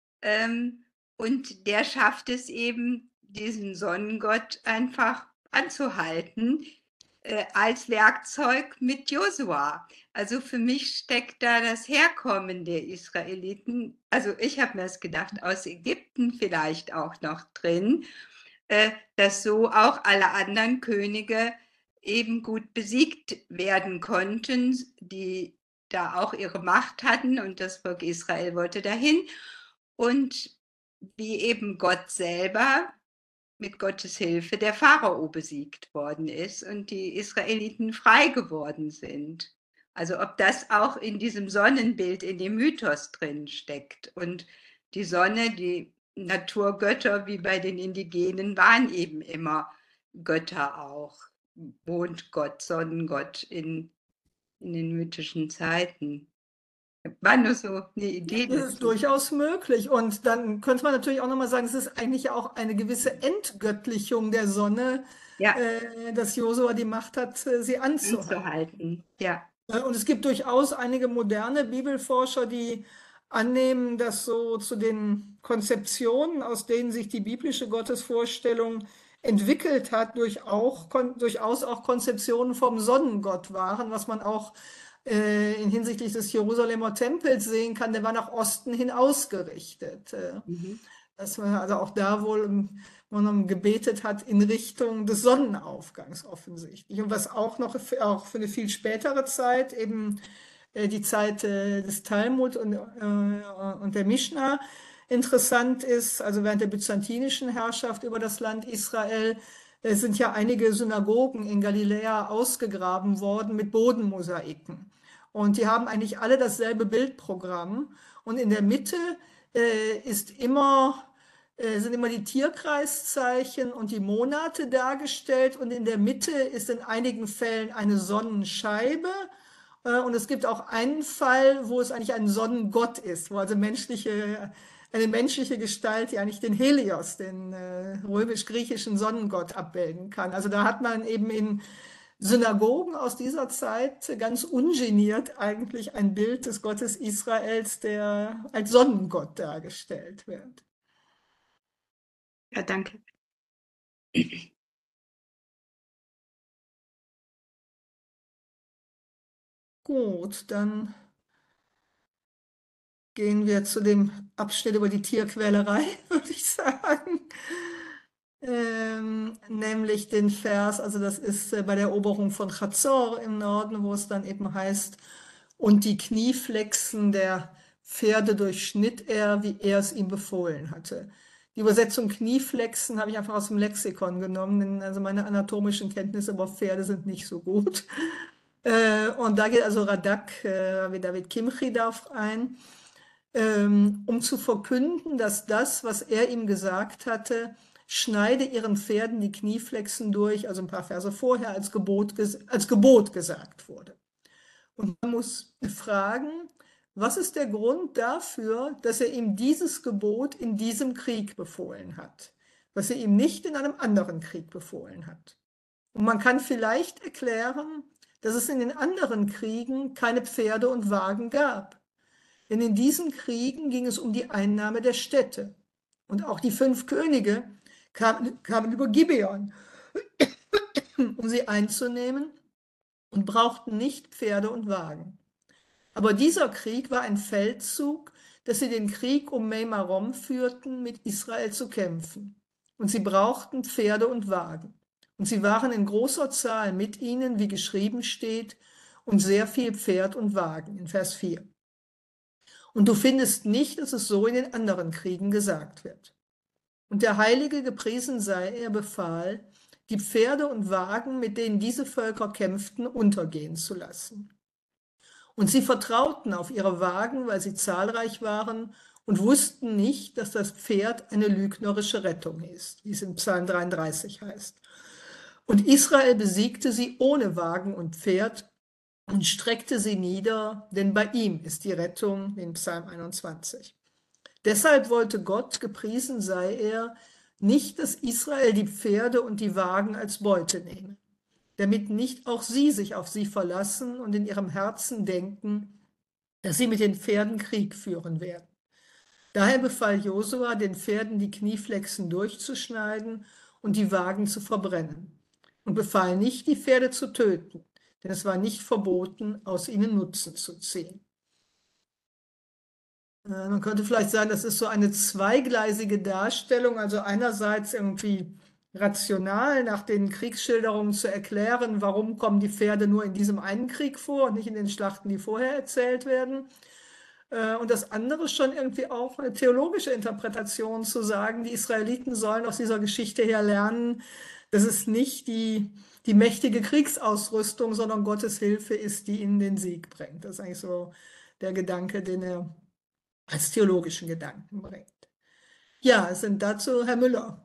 Und der schafft es eben, diesen Sonnengott einfach anzuhalten als Werkzeug mit Josua. Also für mich steckt da das Herkommen der Israeliten, also ich habe mir das gedacht, aus Ägypten vielleicht auch noch drin, dass so auch alle anderen Könige eben gut besiegt werden konnten, die da auch ihre Macht hatten und das Volk Israel wollte dahin. Und wie eben Gott selber mit Gottes Hilfe der Pharao besiegt worden ist und die Israeliten frei geworden sind. Also ob das auch in diesem Sonnenbild, in dem Mythos drin steckt. Und die Sonne, die Naturgötter wie bei den Indigenen waren eben immer Götter auch. Mondgott, Sonnengott in den mythischen Zeiten. War nur so eine Idee Das ist dazu. durchaus möglich. Und dann könnte man natürlich auch nochmal sagen, es ist eigentlich auch eine gewisse Entgöttlichung der Sonne, Ja, dass Josua die Macht hat, sie anzuhalten. anzuhalten. Ja. Und es gibt durchaus einige moderne Bibelforscher, die annehmen, dass so zu den Konzeptionen, aus denen sich die biblische Gottesvorstellung entwickelt hat, durchaus auch Konzeptionen vom Sonnengott waren, was man auch hinsichtlich des Jerusalemer Tempels sehen kann. Der war nach Osten hin ausgerichtet. Dass man also auch da wohl man gebetet hat in Richtung des Sonnenaufgangs offensichtlich. Und was auch für eine viel spätere Zeit, eben die Zeit des Talmud und der Mischna interessant ist, also während der byzantinischen Herrschaft über das Land Israel, sind ja einige Synagogen in Galiläa ausgegraben worden mit Bodenmosaiken. Und die haben eigentlich alle dasselbe Bildprogramm. Und in der Mitte sind immer die Tierkreiszeichen und die Monate dargestellt. Und in der Mitte ist in einigen Fällen eine Sonnenscheibe. Und es gibt auch einen Fall, wo es eigentlich ein Sonnengott ist, wo also eine menschliche Gestalt, die eigentlich den Helios, den römisch-griechischen Sonnengott, abbilden kann. Also da hat man eben in Synagogen aus dieser Zeit ganz ungeniert eigentlich ein Bild des Gottes Israels, der als Sonnengott dargestellt wird. Ja, danke. Gut, dann gehen wir zu dem Abschnitt über die Tierquälerei, würde ich sagen. Nämlich den Vers, also das ist bei der Eroberung von Chazor im Norden, wo es dann eben heißt, und die Knieflexen der Pferde durchschnitt er, wie er es ihm befohlen hatte. Die Übersetzung Knieflexen habe ich einfach aus dem Lexikon genommen, denn also meine anatomischen Kenntnisse über Pferde sind nicht so gut. Und da geht also Radak, wie David Kimchi, darauf ein, um zu verkünden, dass das, was er ihm gesagt hatte, schneide ihren Pferden die Knieflexen durch, also ein paar Verse vorher, als Gebot gesagt wurde. Und man muss fragen, was ist der Grund dafür, dass er ihm dieses Gebot in diesem Krieg befohlen hat, was er ihm nicht in einem anderen Krieg befohlen hat? Und man kann vielleicht erklären, dass es in den anderen Kriegen keine Pferde und Wagen gab. Denn in diesen Kriegen ging es um die Einnahme der Städte. Und auch die 5 Könige kamen über Gibeon, um sie einzunehmen, und brauchten nicht Pferde und Wagen. Aber dieser Krieg war ein Feldzug, dass sie den Krieg um Meimarom führten, mit Israel zu kämpfen. Und sie brauchten Pferde und Wagen. Und sie waren in großer Zahl mit ihnen, wie geschrieben steht, und sehr viel Pferd und Wagen, in Vers 4. Und du findest nicht, dass es so in den anderen Kriegen gesagt wird. Und der Heilige, gepriesen sei er, befahl, die Pferde und Wagen, mit denen diese Völker kämpften, untergehen zu lassen. Und sie vertrauten auf ihre Wagen, weil sie zahlreich waren, und wussten nicht, dass das Pferd eine lügnerische Rettung ist, wie es in Psalm 33 heißt. Und Israel besiegte sie ohne Wagen und Pferd und streckte sie nieder, denn bei ihm ist die Rettung, wie in Psalm 21. Deshalb wollte Gott, gepriesen sei er, nicht, dass Israel die Pferde und die Wagen als Beute nehme, damit nicht auch sie sich auf sie verlassen und in ihrem Herzen denken, dass sie mit den Pferden Krieg führen werden. Daher befahl Josua, den Pferden die Knieflexen durchzuschneiden und die Wagen zu verbrennen, und befahl nicht, die Pferde zu töten, denn es war nicht verboten, aus ihnen Nutzen zu ziehen. Man könnte vielleicht sagen, das ist so eine zweigleisige Darstellung, also einerseits irgendwie rational nach den Kriegsschilderungen zu erklären, warum kommen die Pferde nur in diesem einen Krieg vor und nicht in den Schlachten, die vorher erzählt werden. Und das andere schon irgendwie auch eine theologische Interpretation zu sagen, die Israeliten sollen aus dieser Geschichte her lernen, dass es nicht die mächtige Kriegsausrüstung, sondern Gottes Hilfe ist, die ihnen den Sieg bringt. Das ist eigentlich so der Gedanke, den er als theologischen Gedanken bringt. Ja, es sind dazu Herr Müller.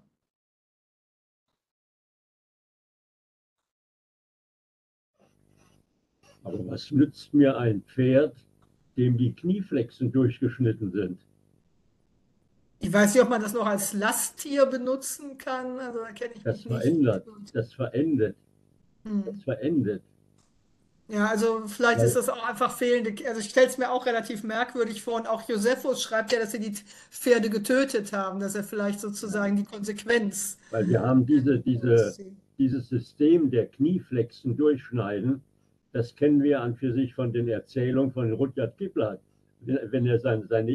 Aber was nützt mir ein Pferd, dem die Knieflexen durchgeschnitten sind? Ich weiß nicht, ob man das noch als Lasttier benutzen kann. Also da kenne ich Das mich nicht verändert, gut. das verendet, das Hm. verendet. Ja, also vielleicht ist das auch einfach fehlende. Also ich stelle es mir auch relativ merkwürdig vor. Und auch Josephus schreibt ja, dass sie die Pferde getötet haben, dass er vielleicht sozusagen die Konsequenz Weil wir haben zieht. dieses System der Knieflexen durchschneiden, das kennen wir an für sich von den Erzählungen von Rudyard Kipling, wenn er seine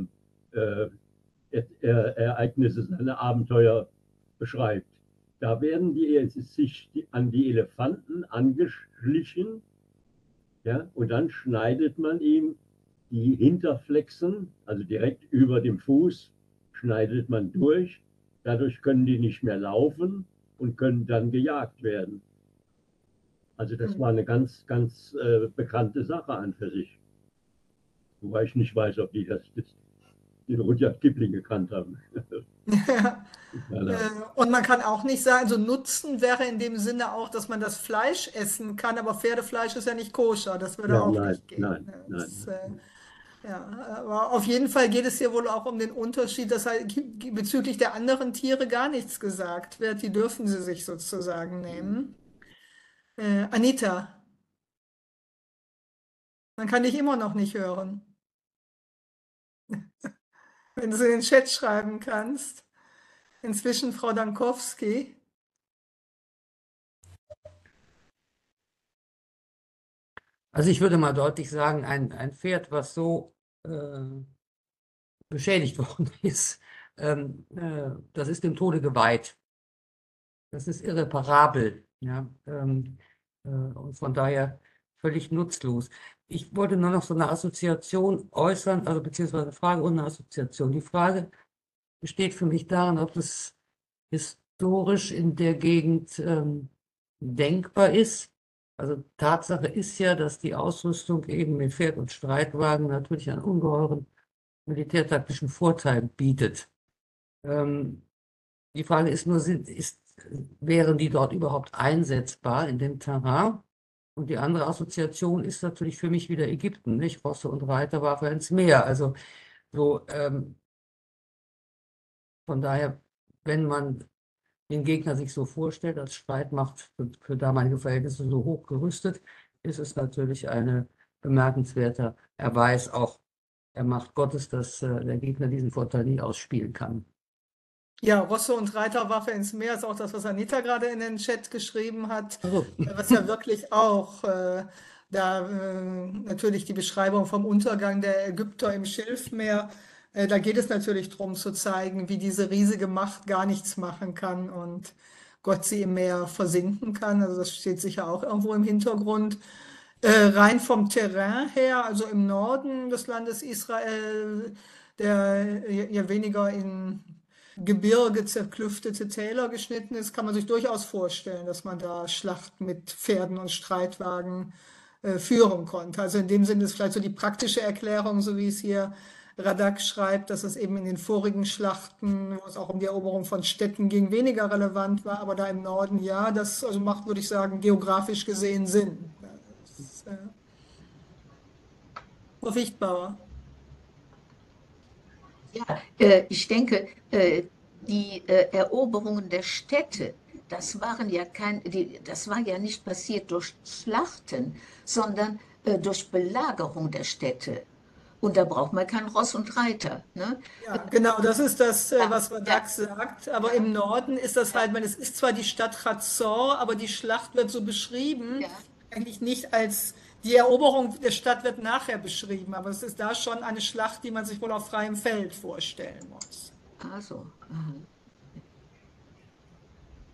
Indien-Ereignisse, seine Abenteuer beschreibt. Da werden sich an die Elefanten angeschlichen, ja, und dann schneidet man ihm die Hinterflexen, also direkt über dem Fuß, schneidet man durch. Dadurch können die nicht mehr laufen und können dann gejagt werden. Also das war eine ganz, ganz bekannte Sache an für sich. Wobei ich nicht weiß, ob die den Rudyard Kipling gekannt haben. Und man kann auch nicht sagen, so Nutzen wäre in dem Sinne auch, dass man das Fleisch essen kann, aber Pferdefleisch ist ja nicht koscher, das würde Ja, auch nein, nicht gehen. nein, Das, nein. ja, aber auf jeden Fall geht es hier wohl auch um den Unterschied, dass halt bezüglich der anderen Tiere gar nichts gesagt wird. Die dürfen sie sich sozusagen nehmen. Anita, man kann dich immer noch nicht hören. Wenn du es in den Chat schreiben kannst. Inzwischen Frau Dankowski. Also ich würde mal deutlich sagen, ein Pferd, was so beschädigt worden ist, das ist dem Tode geweiht. Das ist irreparabel. Ja? Und von daher völlig nutzlos. Ich wollte nur noch so eine Assoziation äußern, also beziehungsweise eine Frage und eine Assoziation. Die Frage besteht für mich darin, ob es historisch in der Gegend denkbar ist. Also Tatsache ist ja, dass die Ausrüstung eben mit Pferd und Streitwagen natürlich einen ungeheuren militärtaktischen Vorteil bietet. Die Frage ist nur, wären die dort überhaupt einsetzbar in dem Terrain? Und die andere Assoziation ist natürlich für mich wieder Ägypten, nicht? Rosse und Reiter warfen ins Meer. Also so, von daher, wenn man den Gegner sich so vorstellt, als Streitmacht für damalige Verhältnisse so hoch gerüstet, ist es natürlich ein bemerkenswerter Erweis auch der Macht Gottes, dass der Gegner diesen Vorteil nie ausspielen kann. Ja, Rosse und Reiterwaffe ins Meer ist auch das, was Anita gerade in den Chat geschrieben hat, Also, was ja wirklich auch natürlich die Beschreibung vom Untergang der Ägypter im Schilfmeer, da geht es natürlich darum zu zeigen, wie diese riesige Macht gar nichts machen kann und Gott sie im Meer versinken kann. Also das steht sicher auch irgendwo im Hintergrund. Rein vom Terrain her, also im Norden des Landes Israel, der ja weniger in Gebirge, zerklüftete Täler geschnitten ist, kann man sich durchaus vorstellen, dass man da Schlachten mit Pferden und Streitwagen führen konnte. Also in dem Sinne ist vielleicht so die praktische Erklärung, so wie es hier Radak schreibt, dass es eben in den vorigen Schlachten, wo es auch um die Eroberung von Städten ging, weniger relevant war, aber da im Norden ja, das also macht, würde ich sagen, geografisch gesehen Sinn. Frau Fichtbauer. Ja, ich denke, die Eroberungen der Städte, das war ja nicht passiert durch Schlachten, sondern durch Belagerung der Städte. Und da braucht man kein Ross und Reiter. Ne? Ja, genau, das ist das, was Radak Ja. sagt. Aber im Norden ist das halt, es ist zwar die Stadt Chazor, aber die Schlacht wird so beschrieben, Ja. eigentlich nicht als die Eroberung der Stadt wird nachher beschrieben, aber es ist da schon eine Schlacht, die man sich wohl auf freiem Feld vorstellen muss. Also, aha.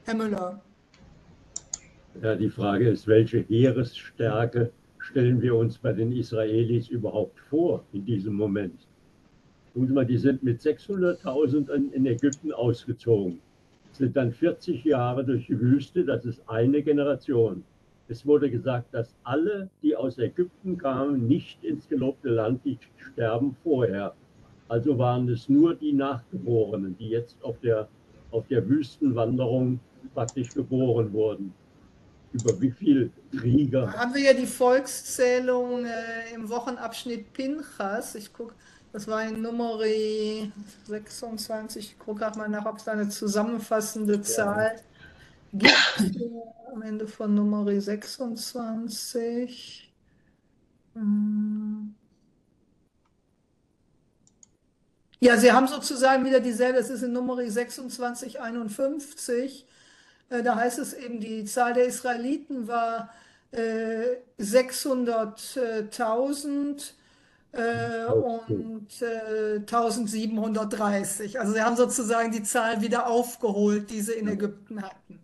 Herr Müller. Ja, die Frage ist, welche Heeresstärke stellen wir uns bei den Israelis überhaupt vor in diesem Moment? Gucken Sie mal, die sind mit 600.000 in Ägypten ausgezogen, sind dann 40 Jahre durch die Wüste, das ist eine Generation. Es wurde gesagt, dass alle, die aus Ägypten kamen, nicht ins gelobte Land, die sterben vorher. Also waren es nur die Nachgeborenen, die jetzt auf der Wüstenwanderung praktisch geboren wurden. Über wie viele Krieger? Da haben wir ja die Volkszählung im Wochenabschnitt Pinchas. Ich gucke, das war in Numeri 26. Ich gucke gerade mal nach, ob es da eine zusammenfassende Zahl gibt. Am Ende von Numeri 26. Ja, Sie haben sozusagen wieder dieselbe, es ist in Numeri 26, 51. Da heißt es eben, die Zahl der Israeliten war 600.000 und 1730. Also sie haben sozusagen die Zahl wieder aufgeholt, die sie in Ägypten hatten.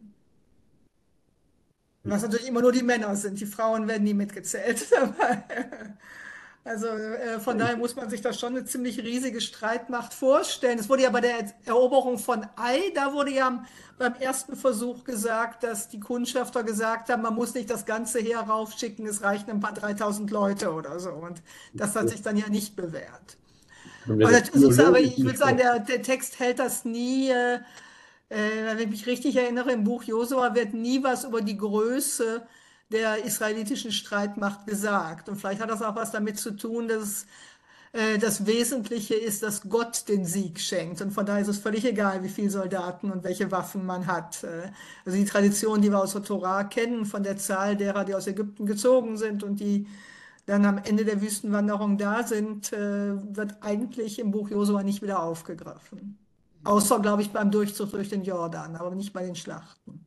Was natürlich immer nur die Männer sind. Die Frauen werden nie mitgezählt. Also von daher muss man sich da schon eine ziemlich riesige Streitmacht vorstellen. Es wurde ja bei der Eroberung von Ai, da wurde ja beim ersten Versuch gesagt, dass die Kundschafter gesagt haben, man muss nicht das ganze Heer raufschicken, es reichen ein paar 3.000 Leute oder so. Und das hat sich dann ja nicht bewährt. Aber ich würde sagen, der Text hält das nie. Wenn ich mich richtig erinnere, im Buch Josua wird nie was über die Größe der israelitischen Streitmacht gesagt. Und vielleicht hat das auch was damit zu tun, dass das Wesentliche ist, dass Gott den Sieg schenkt. Und von daher ist es völlig egal, wie viele Soldaten und welche Waffen man hat. Also die Tradition, die wir aus der Torah kennen, von der Zahl derer, die aus Ägypten gezogen sind und die dann am Ende der Wüstenwanderung da sind, wird eigentlich im Buch Josua nicht wieder aufgegriffen. Außer, glaube ich, beim Durchzug durch den Jordan, aber nicht bei den Schlachten.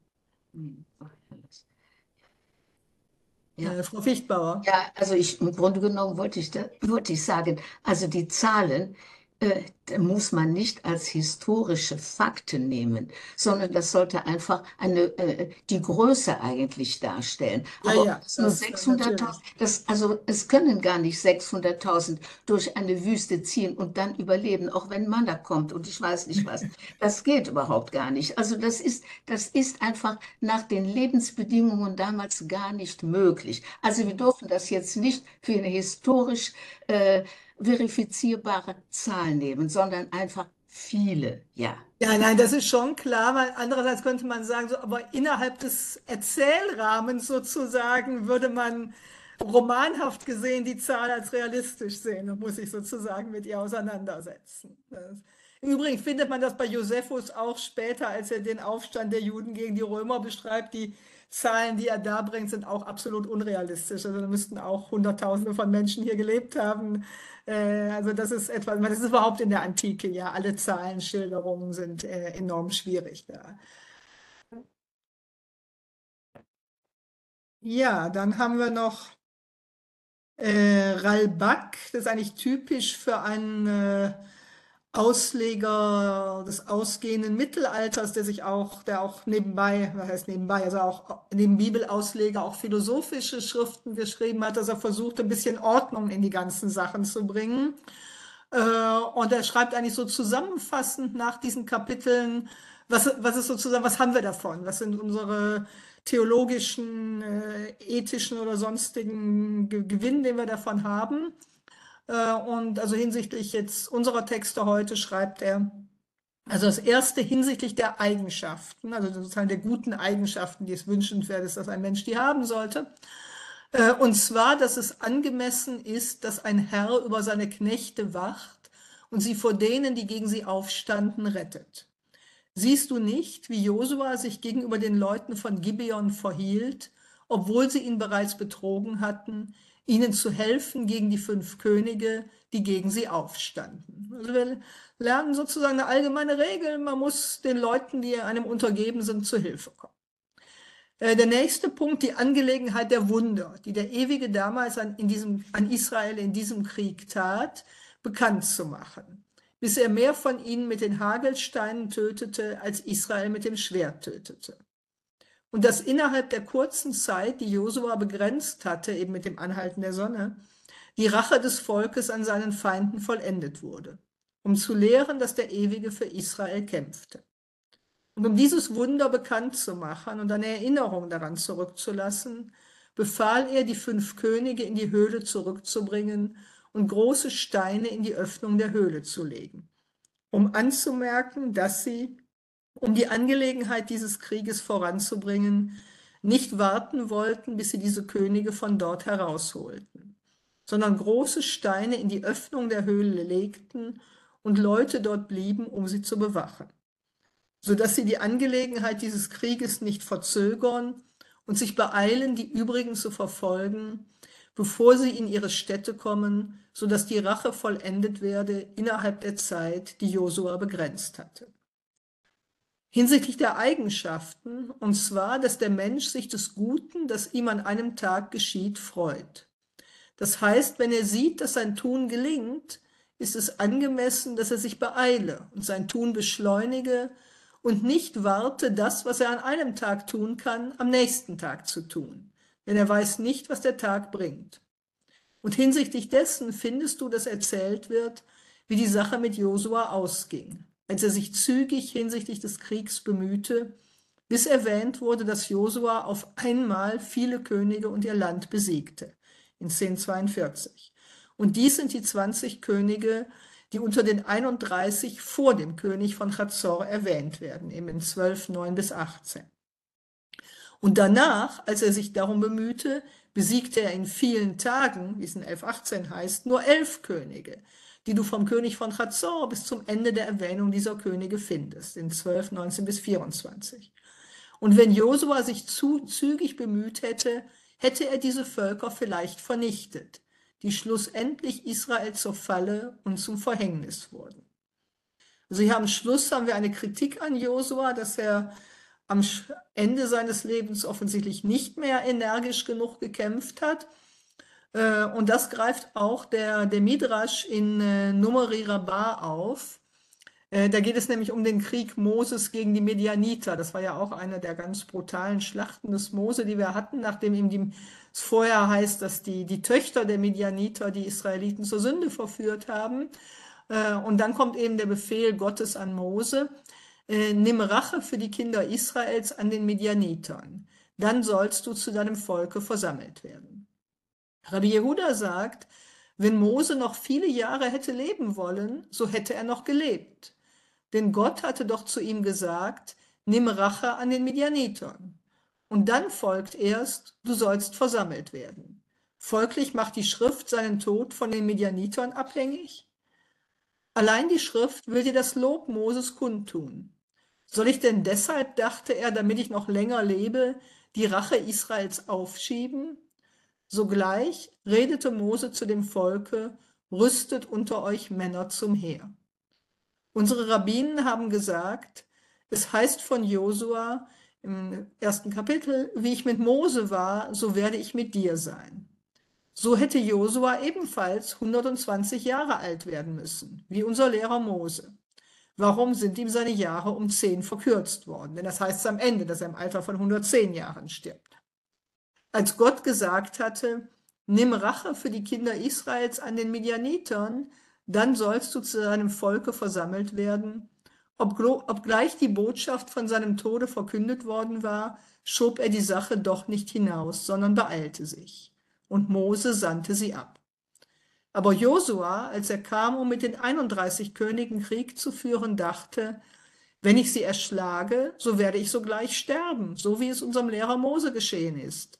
Ja. Frau Fichtbauer. Ja, also im Grunde genommen wollte ich sagen, also die Zahlen muss man nicht als historische Fakten nehmen, sondern das sollte einfach die Größe eigentlich darstellen. Aber Ja, nur 600.000, also es können gar nicht 600.000 durch eine Wüste ziehen und dann überleben, auch wenn Mann da kommt und ich weiß nicht was. Das geht überhaupt gar nicht. Also das ist einfach nach den Lebensbedingungen damals gar nicht möglich. Also wir dürfen das jetzt nicht für eine historisch verifizierbare Zahl nehmen, sondern einfach viele, ja. Ja, nein, das ist schon klar, weil andererseits könnte man sagen, so, aber innerhalb des Erzählrahmens sozusagen würde man romanhaft gesehen die Zahl als realistisch sehen und muss sich sozusagen mit ihr auseinandersetzen. Im Übrigen findet man das bei Josephus auch später, als er den Aufstand der Juden gegen die Römer beschreibt. Die Zahlen, die er da bringt, sind auch absolut unrealistisch. Also da müssten auch Hunderttausende von Menschen hier gelebt haben. Also das ist etwas, das ist überhaupt in der Antike, ja, alle Zahlenschilderungen sind enorm schwierig da. Ja, dann haben wir noch Ralbak, das ist eigentlich typisch für einen Ausleger des ausgehenden Mittelalters, der auch nebenbei, was heißt nebenbei, also auch neben Bibelausleger auch philosophische Schriften geschrieben hat, dass er versucht, ein bisschen Ordnung in die ganzen Sachen zu bringen. Und er schreibt eigentlich so zusammenfassend nach diesen Kapiteln, was ist sozusagen, was haben wir davon? Was sind unsere theologischen, ethischen oder sonstigen Gewinn, den wir davon haben? Und also hinsichtlich jetzt unserer Texte heute schreibt er, also das erste hinsichtlich der Eigenschaften, also sozusagen der guten Eigenschaften, die es wünschenswert ist, dass ein Mensch die haben sollte. Und zwar, dass es angemessen ist, dass ein Herr über seine Knechte wacht und sie vor denen, die gegen sie aufstanden, rettet. Siehst du nicht, wie Josua sich gegenüber den Leuten von Gibeon verhielt, obwohl sie ihn bereits betrogen hatten, ihnen zu helfen gegen die 5 Könige, die gegen sie aufstanden? Also wir lernen sozusagen eine allgemeine Regel, man muss den Leuten, die einem untergeben sind, zu Hilfe kommen. Der nächste Punkt, die Angelegenheit der Wunder, die der Ewige damals an Israel in diesem Krieg tat, bekannt zu machen. bis er mehr von ihnen mit den Hagelsteinen tötete, als Israel mit dem Schwert tötete. Und dass innerhalb der kurzen Zeit, die Josua begrenzt hatte, eben mit dem Anhalten der Sonne, die Rache des Volkes an seinen Feinden vollendet wurde, um zu lehren, dass der Ewige für Israel kämpfte. Und um dieses Wunder bekannt zu machen und eine Erinnerung daran zurückzulassen, befahl er, die 5 Könige in die Höhle zurückzubringen und große Steine in die Öffnung der Höhle zu legen, um anzumerken, dass sie, um die Angelegenheit dieses Krieges voranzubringen, nicht warten wollten, bis sie diese Könige von dort herausholten, sondern große Steine in die Öffnung der Höhle legten und Leute dort blieben, um sie zu bewachen, sodass sie die Angelegenheit dieses Krieges nicht verzögern und sich beeilen, die übrigen zu verfolgen, bevor sie in ihre Städte kommen, sodass die Rache vollendet werde innerhalb der Zeit, die Josua begrenzt hatte. Hinsichtlich der Eigenschaften, und zwar, dass der Mensch sich des Guten, das ihm an einem Tag geschieht, freut. Das heißt, wenn er sieht, dass sein Tun gelingt, ist es angemessen, dass er sich beeile und sein Tun beschleunige und nicht warte, das, was er an einem Tag tun kann, am nächsten Tag zu tun, denn er weiß nicht, was der Tag bringt. Und hinsichtlich dessen findest du, dass erzählt wird, wie die Sache mit Josua ausging, als er sich zügig hinsichtlich des Kriegs bemühte, bis erwähnt wurde, dass Josua auf einmal viele Könige und ihr Land besiegte, in 1042. Und dies sind die 20 Könige, die unter den 31 vor dem König von Chazor erwähnt werden, eben in 12, 9 bis 18. Und danach, als er sich darum bemühte, besiegte er in vielen Tagen, wie es in 11,18 heißt, nur 11 Könige, die du vom König von Chazor bis zum Ende der Erwähnung dieser Könige findest, in 12, 19 bis 24. Und wenn Josua sich zügig bemüht hätte, hätte er diese Völker vielleicht vernichtet, die schlussendlich Israel zur Falle und zum Verhängnis wurden. Also hier am Schluss haben wir eine Kritik an Josua, dass er am Ende seines Lebens offensichtlich nicht mehr energisch genug gekämpft hat. Und das greift auch der Midrash in Numeri Rabbah auf. Da geht es nämlich um den Krieg Moses gegen die Medianiter. Das war ja auch eine der ganz brutalen Schlachten des Mose, die wir hatten, nachdem ihm es vorher heißt, dass die Töchter der Medianiter die Israeliten zur Sünde verführt haben. Und dann kommt eben der Befehl Gottes an Mose, nimm Rache für die Kinder Israels an den Medianitern. Dann sollst du zu deinem Volke versammelt werden. Rabbi Jehuda sagt, wenn Mose noch viele Jahre hätte leben wollen, so hätte er noch gelebt. Denn Gott hatte doch zu ihm gesagt, nimm Rache an den Medianitern. Und dann folgt erst, du sollst versammelt werden. Folglich macht die Schrift seinen Tod von den Medianitern abhängig. Allein die Schrift will dir das Lob Moses kundtun. Soll ich denn deshalb, dachte er, damit ich noch länger lebe, die Rache Israels aufschieben? Sogleich redete Mose zu dem Volke, rüstet unter euch Männer zum Heer. Unsere Rabbinen haben gesagt, es heißt von Josua im 1. Kapitel, wie ich mit Mose war, so werde ich mit dir sein. So hätte Josua ebenfalls 120 Jahre alt werden müssen, wie unser Lehrer Mose. Warum sind ihm seine Jahre um 10 verkürzt worden? Denn das heißt am Ende, dass er im Alter von 110 Jahren stirbt. Als Gott gesagt hatte, nimm Rache für die Kinder Israels an den Medianitern, dann sollst du zu seinem Volke versammelt werden. Obgleich die Botschaft von seinem Tode verkündet worden war, schob er die Sache doch nicht hinaus, sondern beeilte sich. Und Mose sandte sie ab. Aber Josua, als er kam, um mit den 31 Königen Krieg zu führen, dachte, wenn ich sie erschlage, so werde ich sogleich sterben, so wie es unserem Lehrer Mose geschehen ist.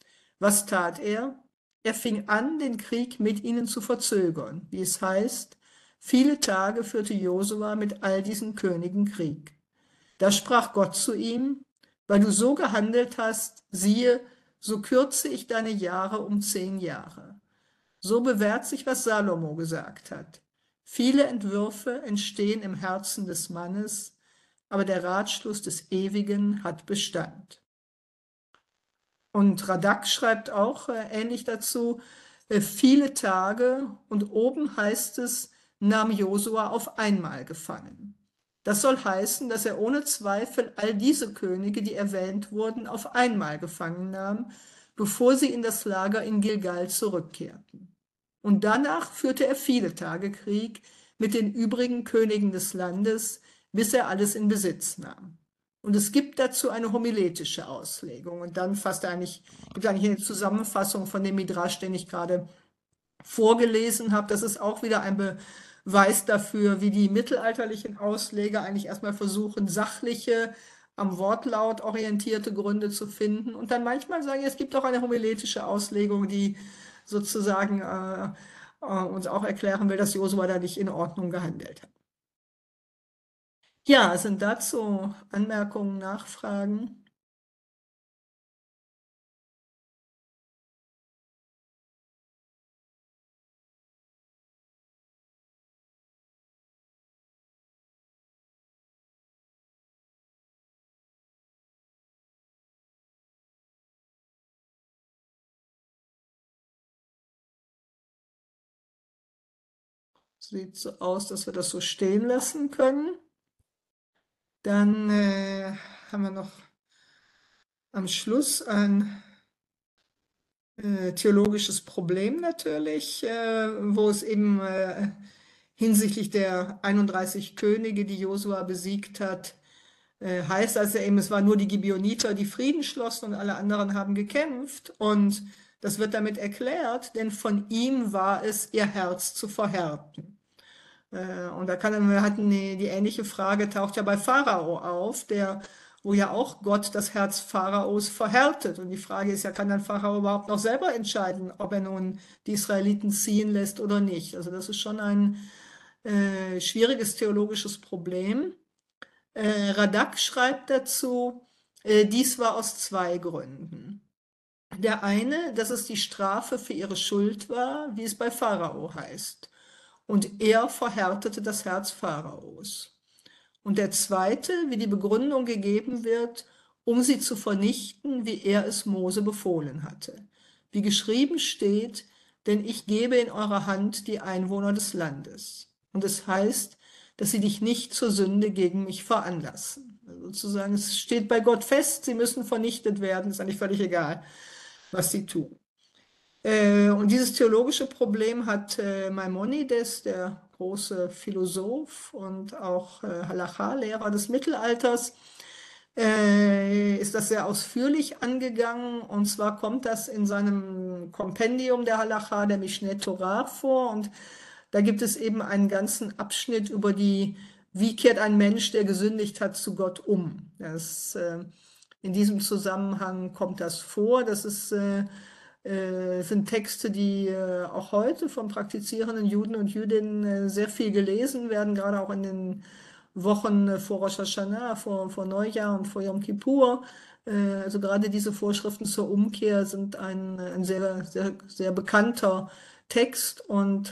Was tat er? Er fing an, den Krieg mit ihnen zu verzögern, wie es heißt, viele Tage führte Josua mit all diesen Königen Krieg. Da sprach Gott zu ihm, weil du so gehandelt hast, siehe, so kürze ich deine Jahre um 10 Jahre. So bewährt sich, was Salomo gesagt hat. Viele Entwürfe entstehen im Herzen des Mannes, aber der Ratschluss des Ewigen hat Bestand. Und Radak schreibt auch ähnlich dazu, viele Tage, und oben heißt es, nahm Josua auf einmal gefangen. Das soll heißen, dass er ohne Zweifel all diese Könige, die erwähnt wurden, auf einmal gefangen nahm, bevor sie in das Lager in Gilgal zurückkehrten. Und danach führte er viele Tage Krieg mit den übrigen Königen des Landes, bis er alles in Besitz nahm. Und es gibt dazu eine homiletische Auslegung. Und dann gibt es eigentlich eine Zusammenfassung von dem Midrasch, den ich gerade vorgelesen habe. Das ist auch wieder ein Beweis dafür, wie die mittelalterlichen Ausleger eigentlich erstmal versuchen, sachliche, am Wortlaut orientierte Gründe zu finden und dann manchmal sagen, es gibt auch eine homiletische Auslegung, die sozusagen uns auch erklären will, dass Josua da nicht in Ordnung gehandelt hat. Ja, sind dazu Anmerkungen, Nachfragen? Sieht so aus, dass wir das so stehen lassen können. Dann haben wir noch am Schluss ein theologisches Problem natürlich, wo es eben hinsichtlich der 31 Könige, die Josua besiegt hat, heißt also eben, es waren nur die Gibeoniter, die Frieden schlossen und alle anderen haben gekämpft. Und das wird damit erklärt, denn von ihm war es, ihr Herz zu verhärten. Und wir hatten die ähnliche Frage, taucht ja bei Pharao auf, wo ja auch Gott das Herz Pharaos verhärtet. Und die Frage ist ja, kann dann Pharao überhaupt noch selber entscheiden, ob er nun die Israeliten ziehen lässt oder nicht? Also das ist schon ein schwieriges theologisches Problem. Radak schreibt dazu, dies war aus zwei Gründen. Der eine, dass es die Strafe für ihre Schuld war, wie es bei Pharao heißt. Und er verhärtete das Herz Pharaos. Und der zweite, wie die Begründung gegeben wird, um sie zu vernichten, wie er es Mose befohlen hatte. Wie geschrieben steht, denn ich gebe in eure Hand die Einwohner des Landes. Und es heißt, dass sie dich nicht zur Sünde gegen mich veranlassen. Also sozusagen, es steht bei Gott fest, sie müssen vernichtet werden, ist eigentlich völlig egal, was sie tun. Und dieses theologische Problem hat Maimonides, der große Philosoph und auch Halacha-Lehrer des Mittelalters, ist das sehr ausführlich angegangen. Und zwar kommt das in seinem Kompendium der Halacha, der Mishneh Torah, vor. Und da gibt es eben einen ganzen Abschnitt über wie kehrt ein Mensch, der gesündigt hat, zu Gott um. In diesem Zusammenhang kommt das vor. Das sind Texte, die auch heute von praktizierenden Juden und Jüdinnen sehr viel gelesen werden, gerade auch in den Wochen vor Rosh Hashanah, vor Neujahr und vor Yom Kippur. Also gerade diese Vorschriften zur Umkehr sind ein sehr, sehr, sehr bekannter Text und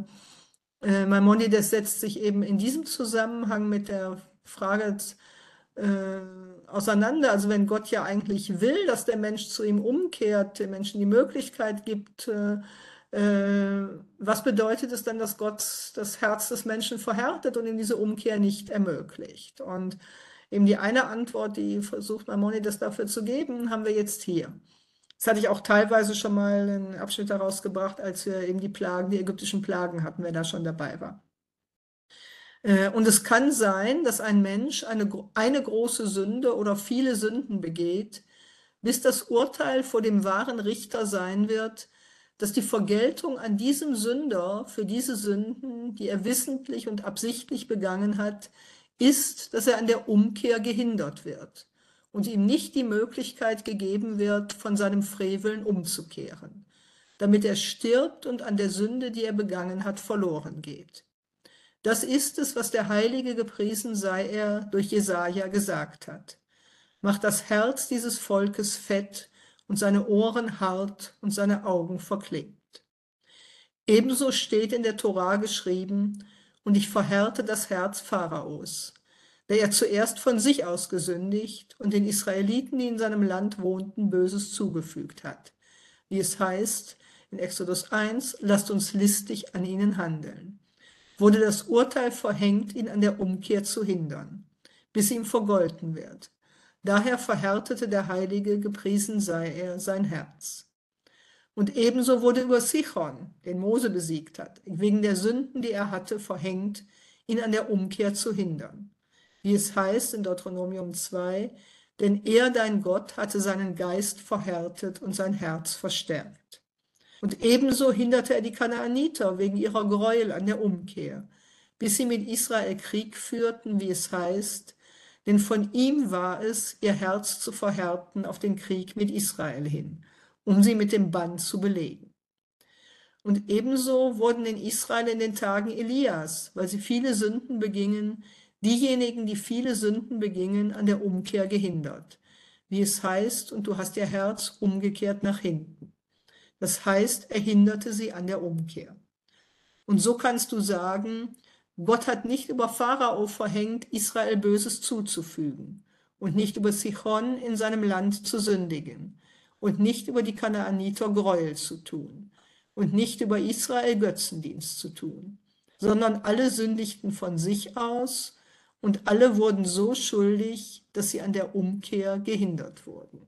Maimonides setzt sich eben in diesem Zusammenhang mit der Frage auseinander. Also wenn Gott ja eigentlich will, dass der Mensch zu ihm umkehrt, den Menschen die Möglichkeit gibt, was bedeutet es dann, dass Gott das Herz des Menschen verhärtet und ihm diese Umkehr nicht ermöglicht? Und eben die eine Antwort, die versucht Maimonides dafür zu geben, haben wir jetzt hier. Das hatte ich auch teilweise schon mal einen Abschnitt daraus gebracht, als wir eben die ägyptischen Plagen hatten, wer da schon dabei war. Und es kann sein, dass ein Mensch eine große Sünde oder viele Sünden begeht, bis das Urteil vor dem wahren Richter sein wird, dass die Vergeltung an diesem Sünder für diese Sünden, die er wissentlich und absichtlich begangen hat, ist, dass er an der Umkehr gehindert wird und ihm nicht die Möglichkeit gegeben wird, von seinem Freveln umzukehren, damit er stirbt und an der Sünde, die er begangen hat, verloren geht. Das ist es, was der Heilige, gepriesen sei er, durch Jesaja gesagt hat. Macht das Herz dieses Volkes fett und seine Ohren hart und seine Augen verklebt. Ebenso steht in der Tora geschrieben, und ich verhärte das Herz Pharaos, der er zuerst von sich aus gesündigt und den Israeliten, die in seinem Land wohnten, Böses zugefügt hat. Wie es heißt in Exodus 1, lasst uns listig an ihnen handeln. wurde das Urteil verhängt, ihn an der Umkehr zu hindern, bis ihm vergolten wird. Daher verhärtete der Heilige, gepriesen sei er, sein Herz. Und ebenso wurde über Sichon, den Mose besiegt hat, wegen der Sünden, die er hatte, verhängt, ihn an der Umkehr zu hindern. Wie es heißt in Deuteronomium 2, denn er, dein Gott, hatte seinen Geist verhärtet und sein Herz verstärkt. Und ebenso hinderte er die Kanaaniter wegen ihrer Gräuel an der Umkehr, bis sie mit Israel Krieg führten, wie es heißt, denn von ihm war es, ihr Herz zu verhärten auf den Krieg mit Israel hin, um sie mit dem Bann zu belegen. Und ebenso wurden in Israel in den Tagen Elias, weil sie viele Sünden begingen, diejenigen, die viele Sünden begingen, an der Umkehr gehindert. Wie es heißt, und du hast ihr Herz umgekehrt nach hinten. Das heißt, er hinderte sie an der Umkehr. Und so kannst du sagen, Gott hat nicht über Pharao verhängt, Israel Böses zuzufügen und nicht über Sichon in seinem Land zu sündigen und nicht über die Kanaaniter Gräuel zu tun und nicht über Israel Götzendienst zu tun, sondern alle sündigten von sich aus und alle wurden so schuldig, dass sie an der Umkehr gehindert wurden.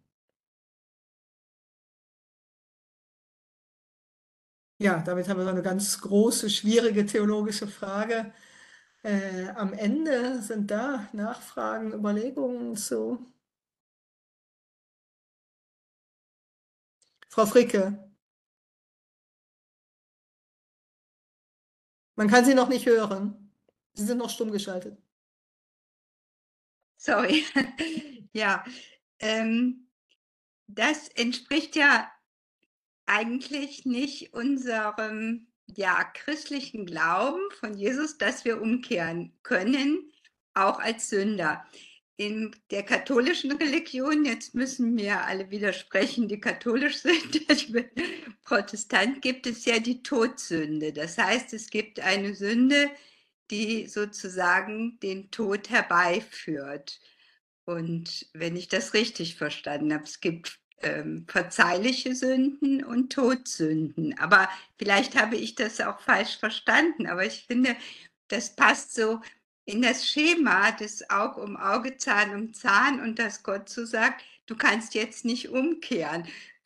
Ja, damit haben wir so eine ganz große, schwierige theologische Frage. Am Ende sind da Nachfragen, Überlegungen zu. Frau Fricke, man kann Sie noch nicht hören. Sie sind noch stumm geschaltet. Sorry. Ja, das entspricht ja eigentlich nicht unserem christlichen Glauben von Jesus, dass wir umkehren können, auch als Sünder. In der katholischen Religion, jetzt müssen mir alle widersprechen, die katholisch sind, ich bin Protestant, gibt es ja die Todsünde. Das heißt, es gibt eine Sünde, die sozusagen den Tod herbeiführt. Und wenn ich das richtig verstanden habe, es gibt verzeihliche Sünden und Todsünden. Aber vielleicht habe ich das auch falsch verstanden. Aber ich finde, das passt so in das Schema des Aug um Auge, Zahn um Zahn und dass Gott so sagt, du kannst jetzt nicht umkehren.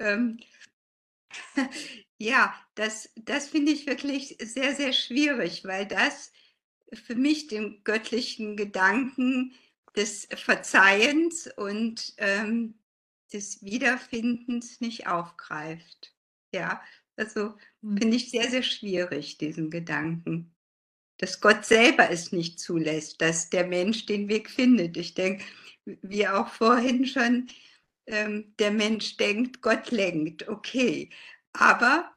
Ja, das finde ich wirklich sehr, sehr schwierig, weil das für mich den göttlichen Gedanken des Verzeihens und des Wiederfindens nicht aufgreift. Ja, also finde ich sehr, sehr schwierig, diesen Gedanken. Dass Gott selber es nicht zulässt, dass der Mensch den Weg findet. Ich denke, wie auch vorhin schon, der Mensch denkt, Gott lenkt, okay. Aber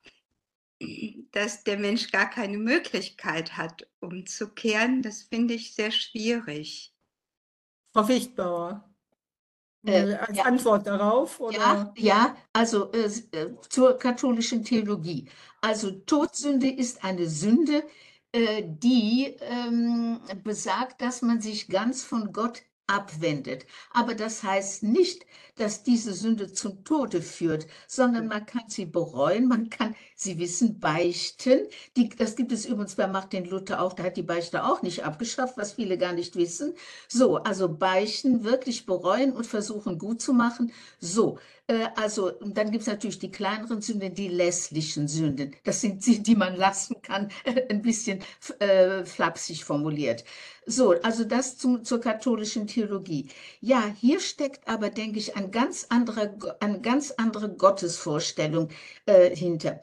dass der Mensch gar keine Möglichkeit hat, umzukehren, das finde ich sehr schwierig. Frau Wichtbauer, als Ja. Antwort darauf? Oder? Ja, also zur katholischen Theologie. Also Todsünde ist eine Sünde, die besagt, dass man sich ganz von Gott abwendet. Aber das heißt nicht, dass diese Sünde zum Tode führt, sondern man kann sie bereuen, man kann, Sie wissen, beichten. Das gibt es übrigens bei Martin Luther auch, der hat die Beichte auch nicht abgeschafft, was viele gar nicht wissen. So, also beichten, wirklich bereuen und versuchen gut zu machen. So, also und dann gibt es natürlich die kleineren Sünden, die lässlichen Sünden. Das sind die, die man lassen kann, ein bisschen flapsig formuliert. So, also das zur katholischen Theologie. Ja, hier steckt aber, denke ich, eine ganz andere Gottesvorstellung hinter.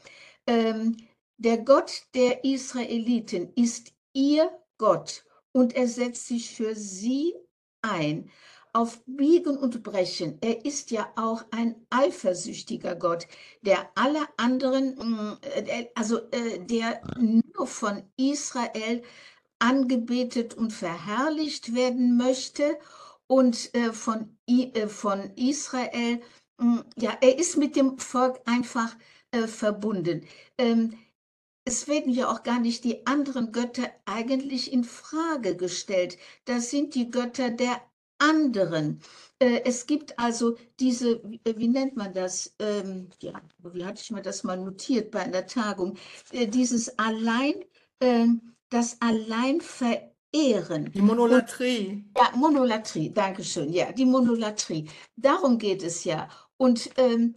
Der Gott der Israeliten ist ihr Gott und er setzt sich für sie ein. Auf Biegen und Brechen. Er ist ja auch ein eifersüchtiger Gott, der alle anderen, der nur von Israel angebetet und verherrlicht werden möchte und von Israel, ja, er ist mit dem Volk einfach verbunden. Es werden ja auch gar nicht die anderen Götter eigentlich in Frage gestellt. Das sind die Götter der anderen. Es gibt also diese, wie nennt man das? Ja, wie hatte ich mir das mal notiert bei einer Tagung? Dieses allein das allein verehren. Die Monolatrie. Ja, Monolatrie, danke schön. Ja, die Monolatrie. Darum geht es ja. Und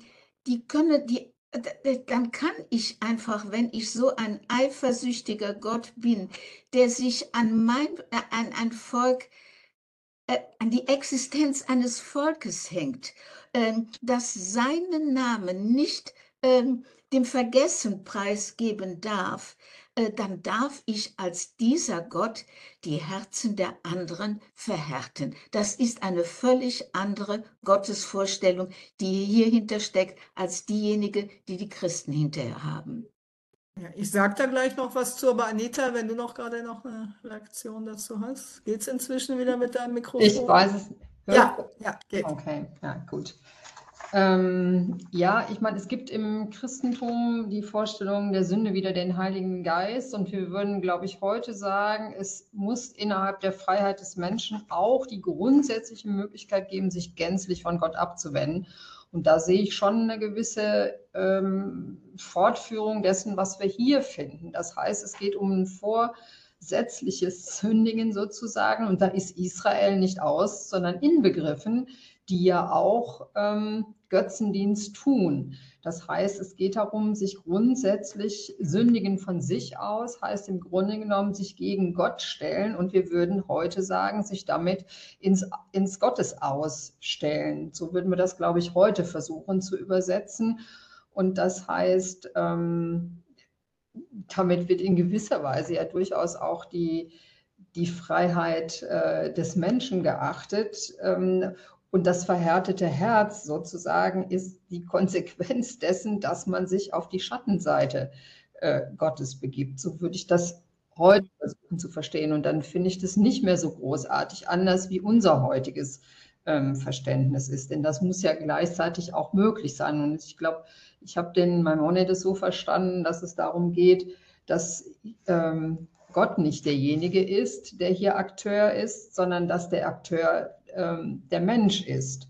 dann kann ich einfach, wenn ich so ein eifersüchtiger Gott bin, der sich an ein Volk, an die Existenz eines Volkes hängt, das seinen Namen nicht dem Vergessen preisgeben darf, dann darf ich als dieser Gott die Herzen der anderen verhärten. Das ist eine völlig andere Gottesvorstellung, die hier hintersteckt, als diejenige, die die Christen hinterher haben. Ja, ich sage da gleich noch was zu, aber Anita, wenn du noch gerade noch eine Reaktion dazu hast, geht es inzwischen wieder mit deinem Mikrofon? Ich weiß es. Ja, geht. Okay, ja, gut. Ja, ich meine, es gibt im Christentum die Vorstellung der Sünde wieder den Heiligen Geist und wir würden, glaube ich, heute sagen, es muss innerhalb der Freiheit des Menschen auch die grundsätzliche Möglichkeit geben, sich gänzlich von Gott abzuwenden. Und da sehe ich schon eine gewisse Fortführung dessen, was wir hier finden. Das heißt, es geht um ein vorsätzliches Sündigen sozusagen und da ist Israel nicht aus, sondern inbegriffen, die ja auch Götzendienst tun. Das heißt, es geht darum, sich grundsätzlich sündigen von sich aus, heißt im Grunde genommen sich gegen Gott stellen und wir würden heute sagen, sich damit ins Gottes stellen. So würden wir das, glaube ich, heute versuchen zu übersetzen. Und das heißt, damit wird in gewisser Weise ja durchaus auch die Freiheit des Menschen geachtet. Und das verhärtete Herz sozusagen ist die Konsequenz dessen, dass man sich auf die Schattenseite Gottes begibt. So würde ich das heute versuchen zu verstehen. Und dann finde ich das nicht mehr so großartig anders, wie unser heutiges Verständnis ist. Denn das muss ja gleichzeitig auch möglich sein. Und ich glaube, ich habe den Maimonides so verstanden, dass es darum geht, dass Gott nicht derjenige ist, der hier Akteur ist, sondern dass der Akteur der Mensch ist.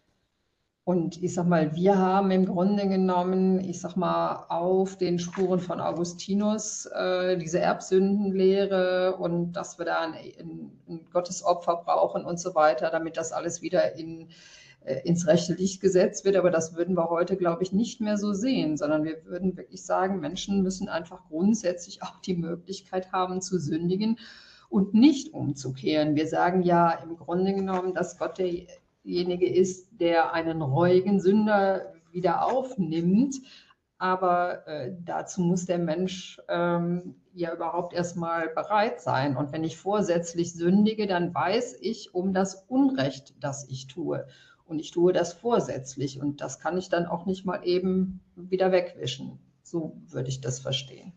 Und ich sag mal, wir haben im Grunde genommen, ich sag mal, auf den Spuren von Augustinus diese Erbsündenlehre und dass wir da ein Gottesopfer brauchen und so weiter, damit das alles wieder ins rechte Licht gesetzt wird. Aber das würden wir heute, glaube ich, nicht mehr so sehen, sondern wir würden wirklich sagen, Menschen müssen einfach grundsätzlich auch die Möglichkeit haben zu sündigen und nicht umzukehren. Wir sagen ja im Grunde genommen, dass Gott derjenige ist, der einen reuigen Sünder wieder aufnimmt. Aber dazu muss der Mensch ja überhaupt erstmal bereit sein. Und wenn ich vorsätzlich sündige, dann weiß ich um das Unrecht, das ich tue. Und ich tue das vorsätzlich. Und das kann ich dann auch nicht mal eben wieder wegwischen. So würde ich das verstehen.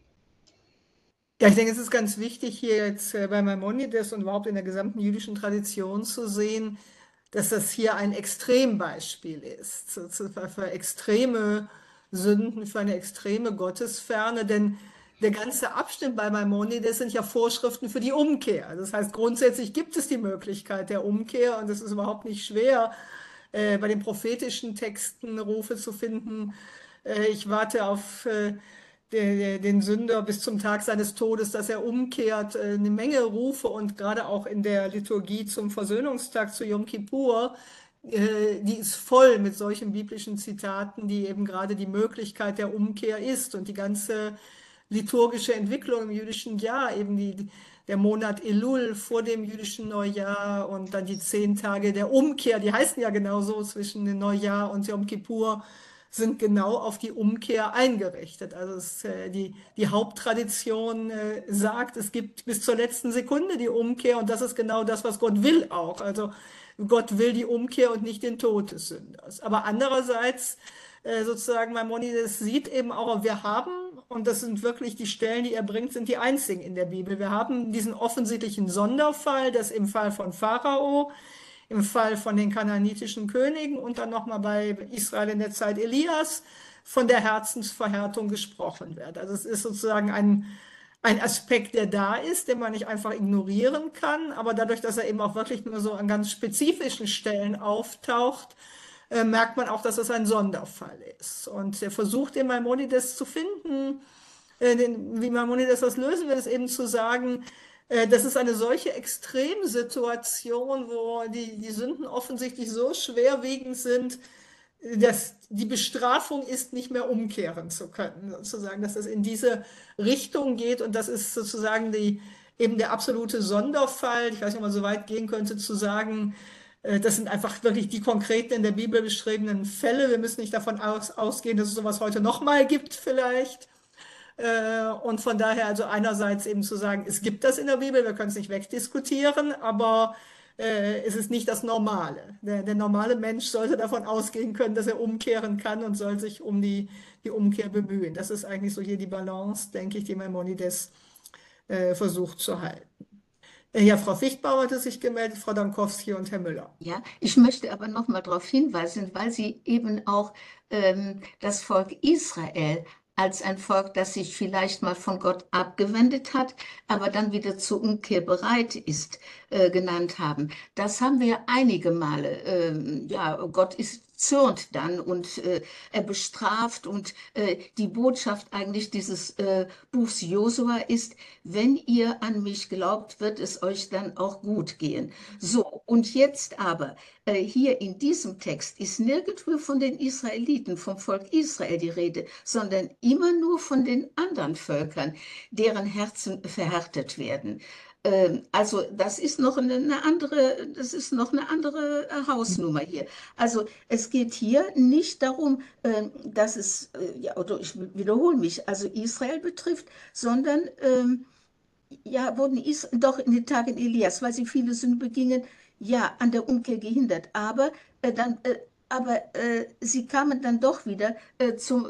Ja, ich denke, es ist ganz wichtig, hier jetzt bei Maimonides und überhaupt in der gesamten jüdischen Tradition zu sehen, dass das hier ein Extrembeispiel ist, für extreme Sünden, für eine extreme Gottesferne, denn der ganze Abschnitt bei Maimonides sind ja Vorschriften für die Umkehr. Das heißt, grundsätzlich gibt es die Möglichkeit der Umkehr und es ist überhaupt nicht schwer, bei den prophetischen Texten Rufe zu finden. Ich warte auf den Sünder bis zum Tag seines Todes, dass er umkehrt, eine Menge Rufe und gerade auch in der Liturgie zum Versöhnungstag, zu Yom Kippur, die ist voll mit solchen biblischen Zitaten, die eben gerade die Möglichkeit der Umkehr ist und die ganze liturgische Entwicklung im jüdischen Jahr, eben der Monat Elul vor dem jüdischen Neujahr und dann die 10 Tage der Umkehr, die heißen ja genauso zwischen dem Neujahr und Yom Kippur, sind genau auf die Umkehr eingerichtet. Also die Haupttradition sagt, es gibt bis zur letzten Sekunde die Umkehr und das ist genau das, was Gott will auch. Also Gott will die Umkehr und nicht den Tod des Sünders. Aber andererseits sozusagen Maimonides sieht eben auch, wir haben, und das sind wirklich die Stellen, die er bringt, sind die einzigen in der Bibel. Wir haben diesen offensichtlichen Sonderfall, das im Fall von Pharao, im Fall von den kanaanitischen Königen und dann nochmal bei Israel in der Zeit Elias von der Herzensverhärtung gesprochen wird. Also es ist sozusagen ein Aspekt, der da ist, den man nicht einfach ignorieren kann, aber dadurch, dass er eben auch wirklich nur so an ganz spezifischen Stellen auftaucht, merkt man auch, dass es ein Sonderfall ist. Und der Versuch, den Maimonides zu finden, wie Maimonides das lösen will, ist eben zu sagen, das ist eine solche Extremsituation, wo die Sünden offensichtlich so schwerwiegend sind, dass die Bestrafung ist, nicht mehr umkehren zu können, sozusagen, dass es in diese Richtung geht und das ist sozusagen eben der absolute Sonderfall. Ich weiß nicht, ob man so weit gehen könnte, zu sagen, das sind einfach wirklich die konkreten in der Bibel beschriebenen Fälle. Wir müssen nicht davon ausgehen, dass es sowas heute nochmal gibt vielleicht. Und von daher also einerseits eben zu sagen, es gibt das in der Bibel, wir können es nicht wegdiskutieren, aber es ist nicht das Normale. Der normale Mensch sollte davon ausgehen können, dass er umkehren kann und soll sich um die Umkehr bemühen. Das ist eigentlich so hier die Balance, denke ich, die Maimonides versucht zu halten. Ja, Frau Fichtbauer hatte sich gemeldet, Frau Dankowski und Herr Müller. Ja, ich möchte aber noch mal darauf hinweisen, weil Sie eben auch das Volk Israel als ein Volk, das sich vielleicht mal von Gott abgewendet hat, aber dann wieder zur Umkehr bereit ist, genannt haben. Das haben wir einige Male. Ja, Gott zürnt dann und er bestraft und die Botschaft eigentlich dieses Buchs Josua ist, wenn ihr an mich glaubt, wird es euch dann auch gut gehen. So, und jetzt aber, hier in diesem Text ist nirgendwo von den Israeliten, vom Volk Israel die Rede, sondern immer nur von den anderen Völkern, deren Herzen verhärtet werden. Also das ist noch eine andere, Hausnummer hier. Also es geht hier nicht darum, dass es, ja, oder ich wiederhole mich, also Israel betrifft, sondern ja, wurden doch in den Tagen Elias, weil sie viele Sünden begingen, ja, an der Umkehr gehindert. Aber sie kamen dann doch wieder zum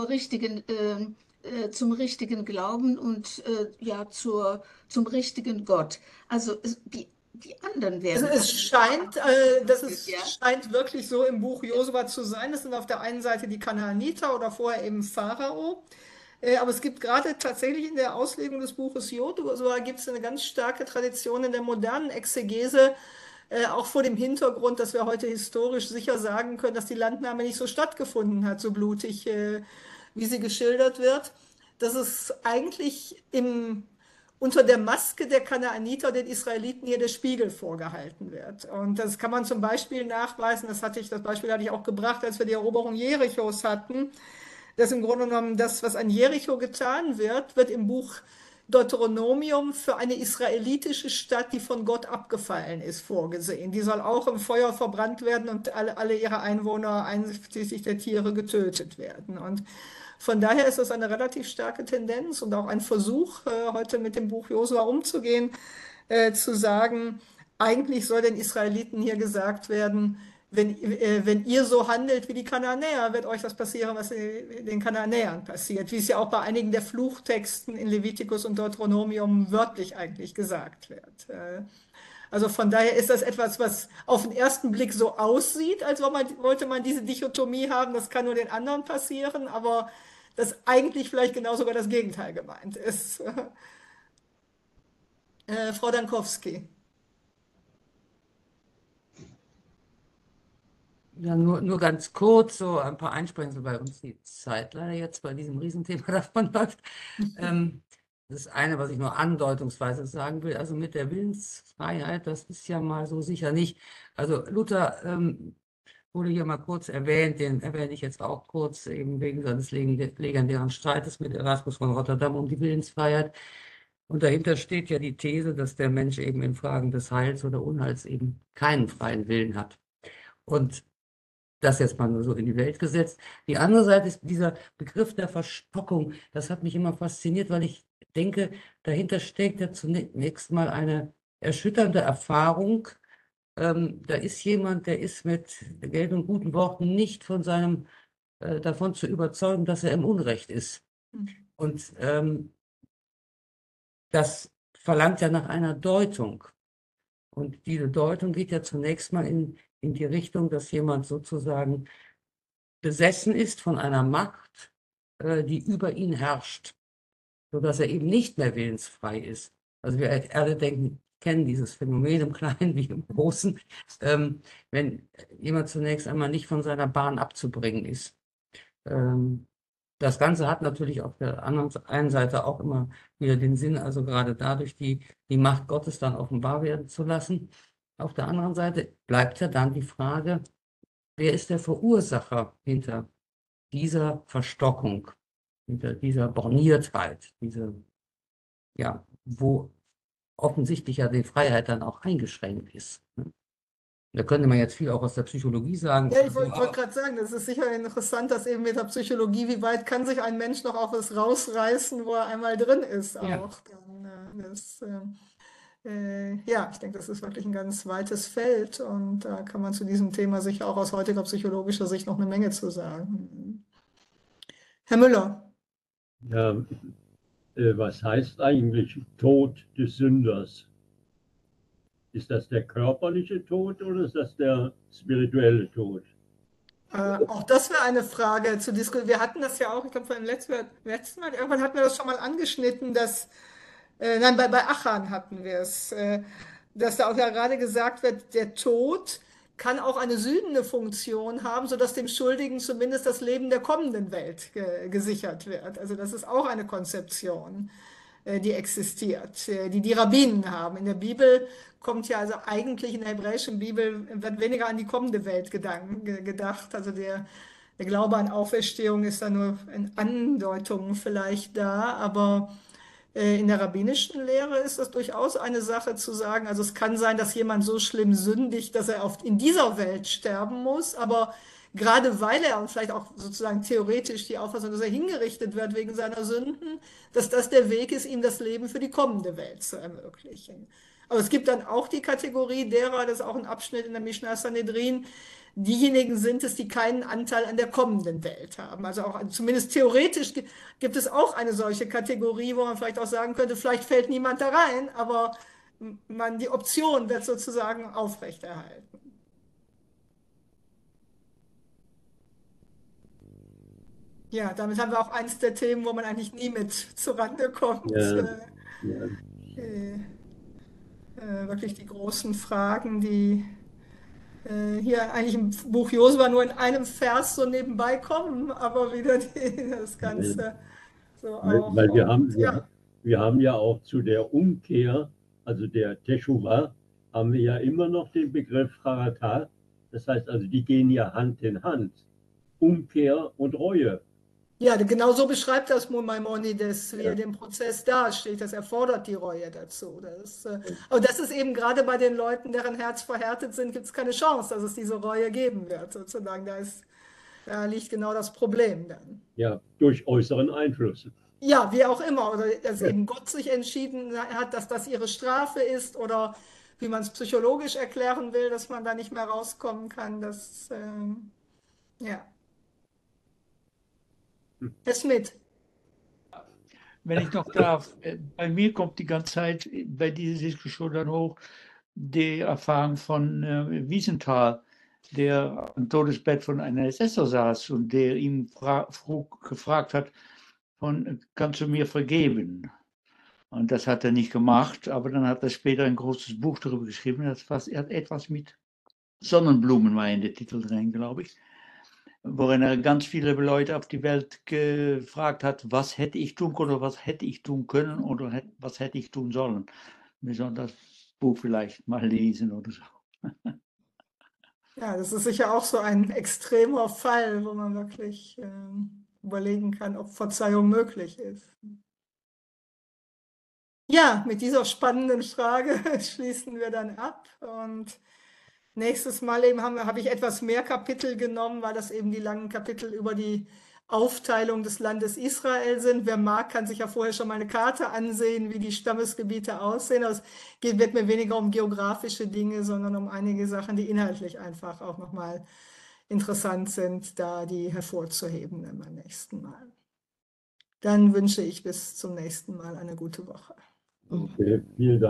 richtigen Glauben und ja, zum richtigen Gott. Also die anderen Also werden es scheint, ja. scheint wirklich so im Buch Josua zu sein. Es sind auf der einen Seite die Kanaaniter oder vorher eben Pharao. Aber es gibt gerade tatsächlich in der Auslegung des Buches Josua gibt es eine ganz starke Tradition in der modernen Exegese, auch vor dem Hintergrund, dass wir heute historisch sicher sagen können, dass die Landnahme nicht so stattgefunden hat, so blutig, wie sie geschildert wird. Dass es eigentlich unter der Maske der Kanaaniter den Israeliten hier der Spiegel vorgehalten wird. Und das kann man zum Beispiel nachweisen, das Beispiel hatte ich auch gebracht, als wir die Eroberung Jerichos hatten, dass im Grunde genommen das, was an Jericho getan wird, wird im Buch Deuteronomium für eine israelitische Stadt, die von Gott abgefallen ist, vorgesehen. Die soll auch im Feuer verbrannt werden und alle ihre Einwohner, einschließlich der Tiere, getötet werden. Und von daher ist das eine relativ starke Tendenz und auch ein Versuch, heute mit dem Buch Josua umzugehen, zu sagen, eigentlich soll den Israeliten hier gesagt werden, wenn ihr so handelt wie die Kanaanäer, wird euch das passieren, was den Kanaanäern passiert, wie es ja auch bei einigen der Fluchtexten in Levitikus und Deuteronomium wörtlich eigentlich gesagt wird. Also von daher ist das etwas, was auf den ersten Blick so aussieht, als wollte man diese Dichotomie haben, das kann nur den anderen passieren, aber das eigentlich vielleicht genau sogar das Gegenteil gemeint ist. Frau Dankowski. Ja, nur ganz kurz, so ein paar Einsprengsel, weil uns die Zeit leider jetzt bei diesem Riesenthema davonläuft. Das eine, was ich nur andeutungsweise sagen will, also mit der Willensfreiheit, das ist ja mal so sicher nicht. Also Luther wurde hier mal kurz erwähnt, den erwähne ich jetzt auch kurz, eben wegen seines legendären Streites mit Erasmus von Rotterdam um die Willensfreiheit. Und dahinter steht ja die These, dass der Mensch eben in Fragen des Heils oder Unheils eben keinen freien Willen hat. Und das jetzt mal nur so in die Welt gesetzt. Die andere Seite ist dieser Begriff der Verstockung. Das hat mich immer fasziniert, weil ich denke, dahinter steckt ja zunächst mal eine erschütternde Erfahrung. Da ist jemand, der ist mit Geld und guten Worten nicht von davon zu überzeugen, dass er im Unrecht ist. Und das verlangt ja nach einer Deutung. Und diese Deutung geht ja zunächst mal in die Richtung, dass jemand sozusagen besessen ist von einer Macht, die über ihn herrscht, sodass er eben nicht mehr willensfrei ist. Also wir alle kennen dieses Phänomen im Kleinen wie im Großen, wenn jemand zunächst einmal nicht von seiner Bahn abzubringen ist. Das Ganze hat natürlich auf der einen Seite auch immer wieder den Sinn, also gerade dadurch die Macht Gottes dann offenbar werden zu lassen. Auf der anderen Seite bleibt ja dann die Frage, wer ist der Verursacher hinter dieser Verstockung, hinter dieser Borniertheit, ja, wo offensichtlich ja die Freiheit dann auch eingeschränkt ist. Da könnte man jetzt viel auch aus der Psychologie sagen. Ja, ich wollte gerade sagen, das ist sicher interessant, dass eben mit der Psychologie, wie weit kann sich ein Mensch noch auf was rausreißen, wo er einmal drin ist auch. Ja. Ja, ich denke, das ist wirklich ein ganz weites Feld und da kann man zu diesem Thema sicher auch aus heutiger psychologischer Sicht noch eine Menge zu sagen. Herr Müller. Ja, was heißt eigentlich Tod des Sünders? Ist das der körperliche Tod oder ist das der spirituelle Tod? Auch das wäre eine Frage zu diskutieren. Wir hatten das ja auch, ich glaube, beim letzten Mal, irgendwann hatten wir das schon mal angeschnitten, dass, nein, bei Achan hatten wir es, dass da auch ja gerade gesagt wird, der Tod kann auch eine sühnende Funktion haben, sodass dem Schuldigen zumindest das Leben der kommenden Welt gesichert wird. Also das ist auch eine Konzeption, die existiert, die Rabbinen haben. In der Bibel kommt ja also eigentlich in der hebräischen Bibel wird weniger an die kommende Welt gedacht. Also der Glaube an Auferstehung ist da nur in Andeutungen vielleicht da, aber in der rabbinischen Lehre ist das durchaus eine Sache zu sagen, also es kann sein, dass jemand so schlimm sündigt, dass er in dieser Welt sterben muss, aber gerade weil er, und vielleicht auch sozusagen theoretisch die Auffassung, dass er hingerichtet wird wegen seiner Sünden, dass das der Weg ist, ihm das Leben für die kommende Welt zu ermöglichen. Aber es gibt dann auch die Kategorie derer, das ist auch ein Abschnitt in der Mishnah Sanhedrin, diejenigen sind es, die keinen Anteil an der kommenden Welt haben. Also auch zumindest theoretisch gibt es auch eine solche Kategorie, wo man vielleicht auch sagen könnte, vielleicht fällt niemand da rein, aber die Option wird sozusagen aufrechterhalten. Ja, damit haben wir auch eins der Themen, wo man eigentlich nie mit zurande kommt. Wirklich die großen Fragen, die hier eigentlich im Buch Josua nur in einem Vers so nebenbei kommen, aber wieder das Ganze so auch. Weil wir haben ja auch zu der Umkehr, also der Teshuvah, haben wir ja immer noch den Begriff Charata. Das heißt also, die gehen ja Hand in Hand. Umkehr und Reue. Ja, genau so beschreibt das Maimonides, wie er den Prozess darstellt. Das erfordert die Reue dazu. Aber das ist eben gerade bei den Leuten, deren Herz verhärtet sind, gibt es keine Chance, dass es diese Reue geben wird. Sozusagen, da liegt genau das Problem dann. Ja, durch äußeren Einfluss. Ja, wie auch immer. Oder dass eben Gott sich entschieden hat, dass das ihre Strafe ist oder wie man es psychologisch erklären will, dass man da nicht mehr rauskommen kann. Ja. Herr Schmidt. Wenn ich noch darf, bei mir kommt die ganze Zeit bei dieser Diskussion dann hoch die Erfahrung von Wiesenthal, der am Todesbett von einer SS saß und der ihm gefragt hat, kannst du mir vergeben? Und das hat er nicht gemacht, aber dann hat er später ein großes Buch darüber geschrieben. Er hat etwas mit Sonnenblumen, war in der Titel drin, glaube ich, worin er ganz viele Leute auf die Welt gefragt hat, was hätte ich tun können oder was hätte ich tun können oder was hätte ich tun sollen. Wir sollen das Buch vielleicht mal lesen oder so. Ja, das ist sicher auch so ein extremer Fall, wo man wirklich überlegen kann, ob Verzeihung möglich ist. Ja, mit dieser spannenden Frage schließen wir dann ab und nächstes Mal eben habe ich etwas mehr Kapitel genommen, weil das eben die langen Kapitel über die Aufteilung des Landes Israel sind. Wer mag, kann sich ja vorher schon mal eine Karte ansehen, wie die Stammesgebiete aussehen. Es wird mir weniger um geografische Dinge, sondern um einige Sachen, die inhaltlich einfach auch nochmal interessant sind, da die hervorzuheben beim nächsten Mal. Dann wünsche ich bis zum nächsten Mal eine gute Woche. Okay, vielen Dank.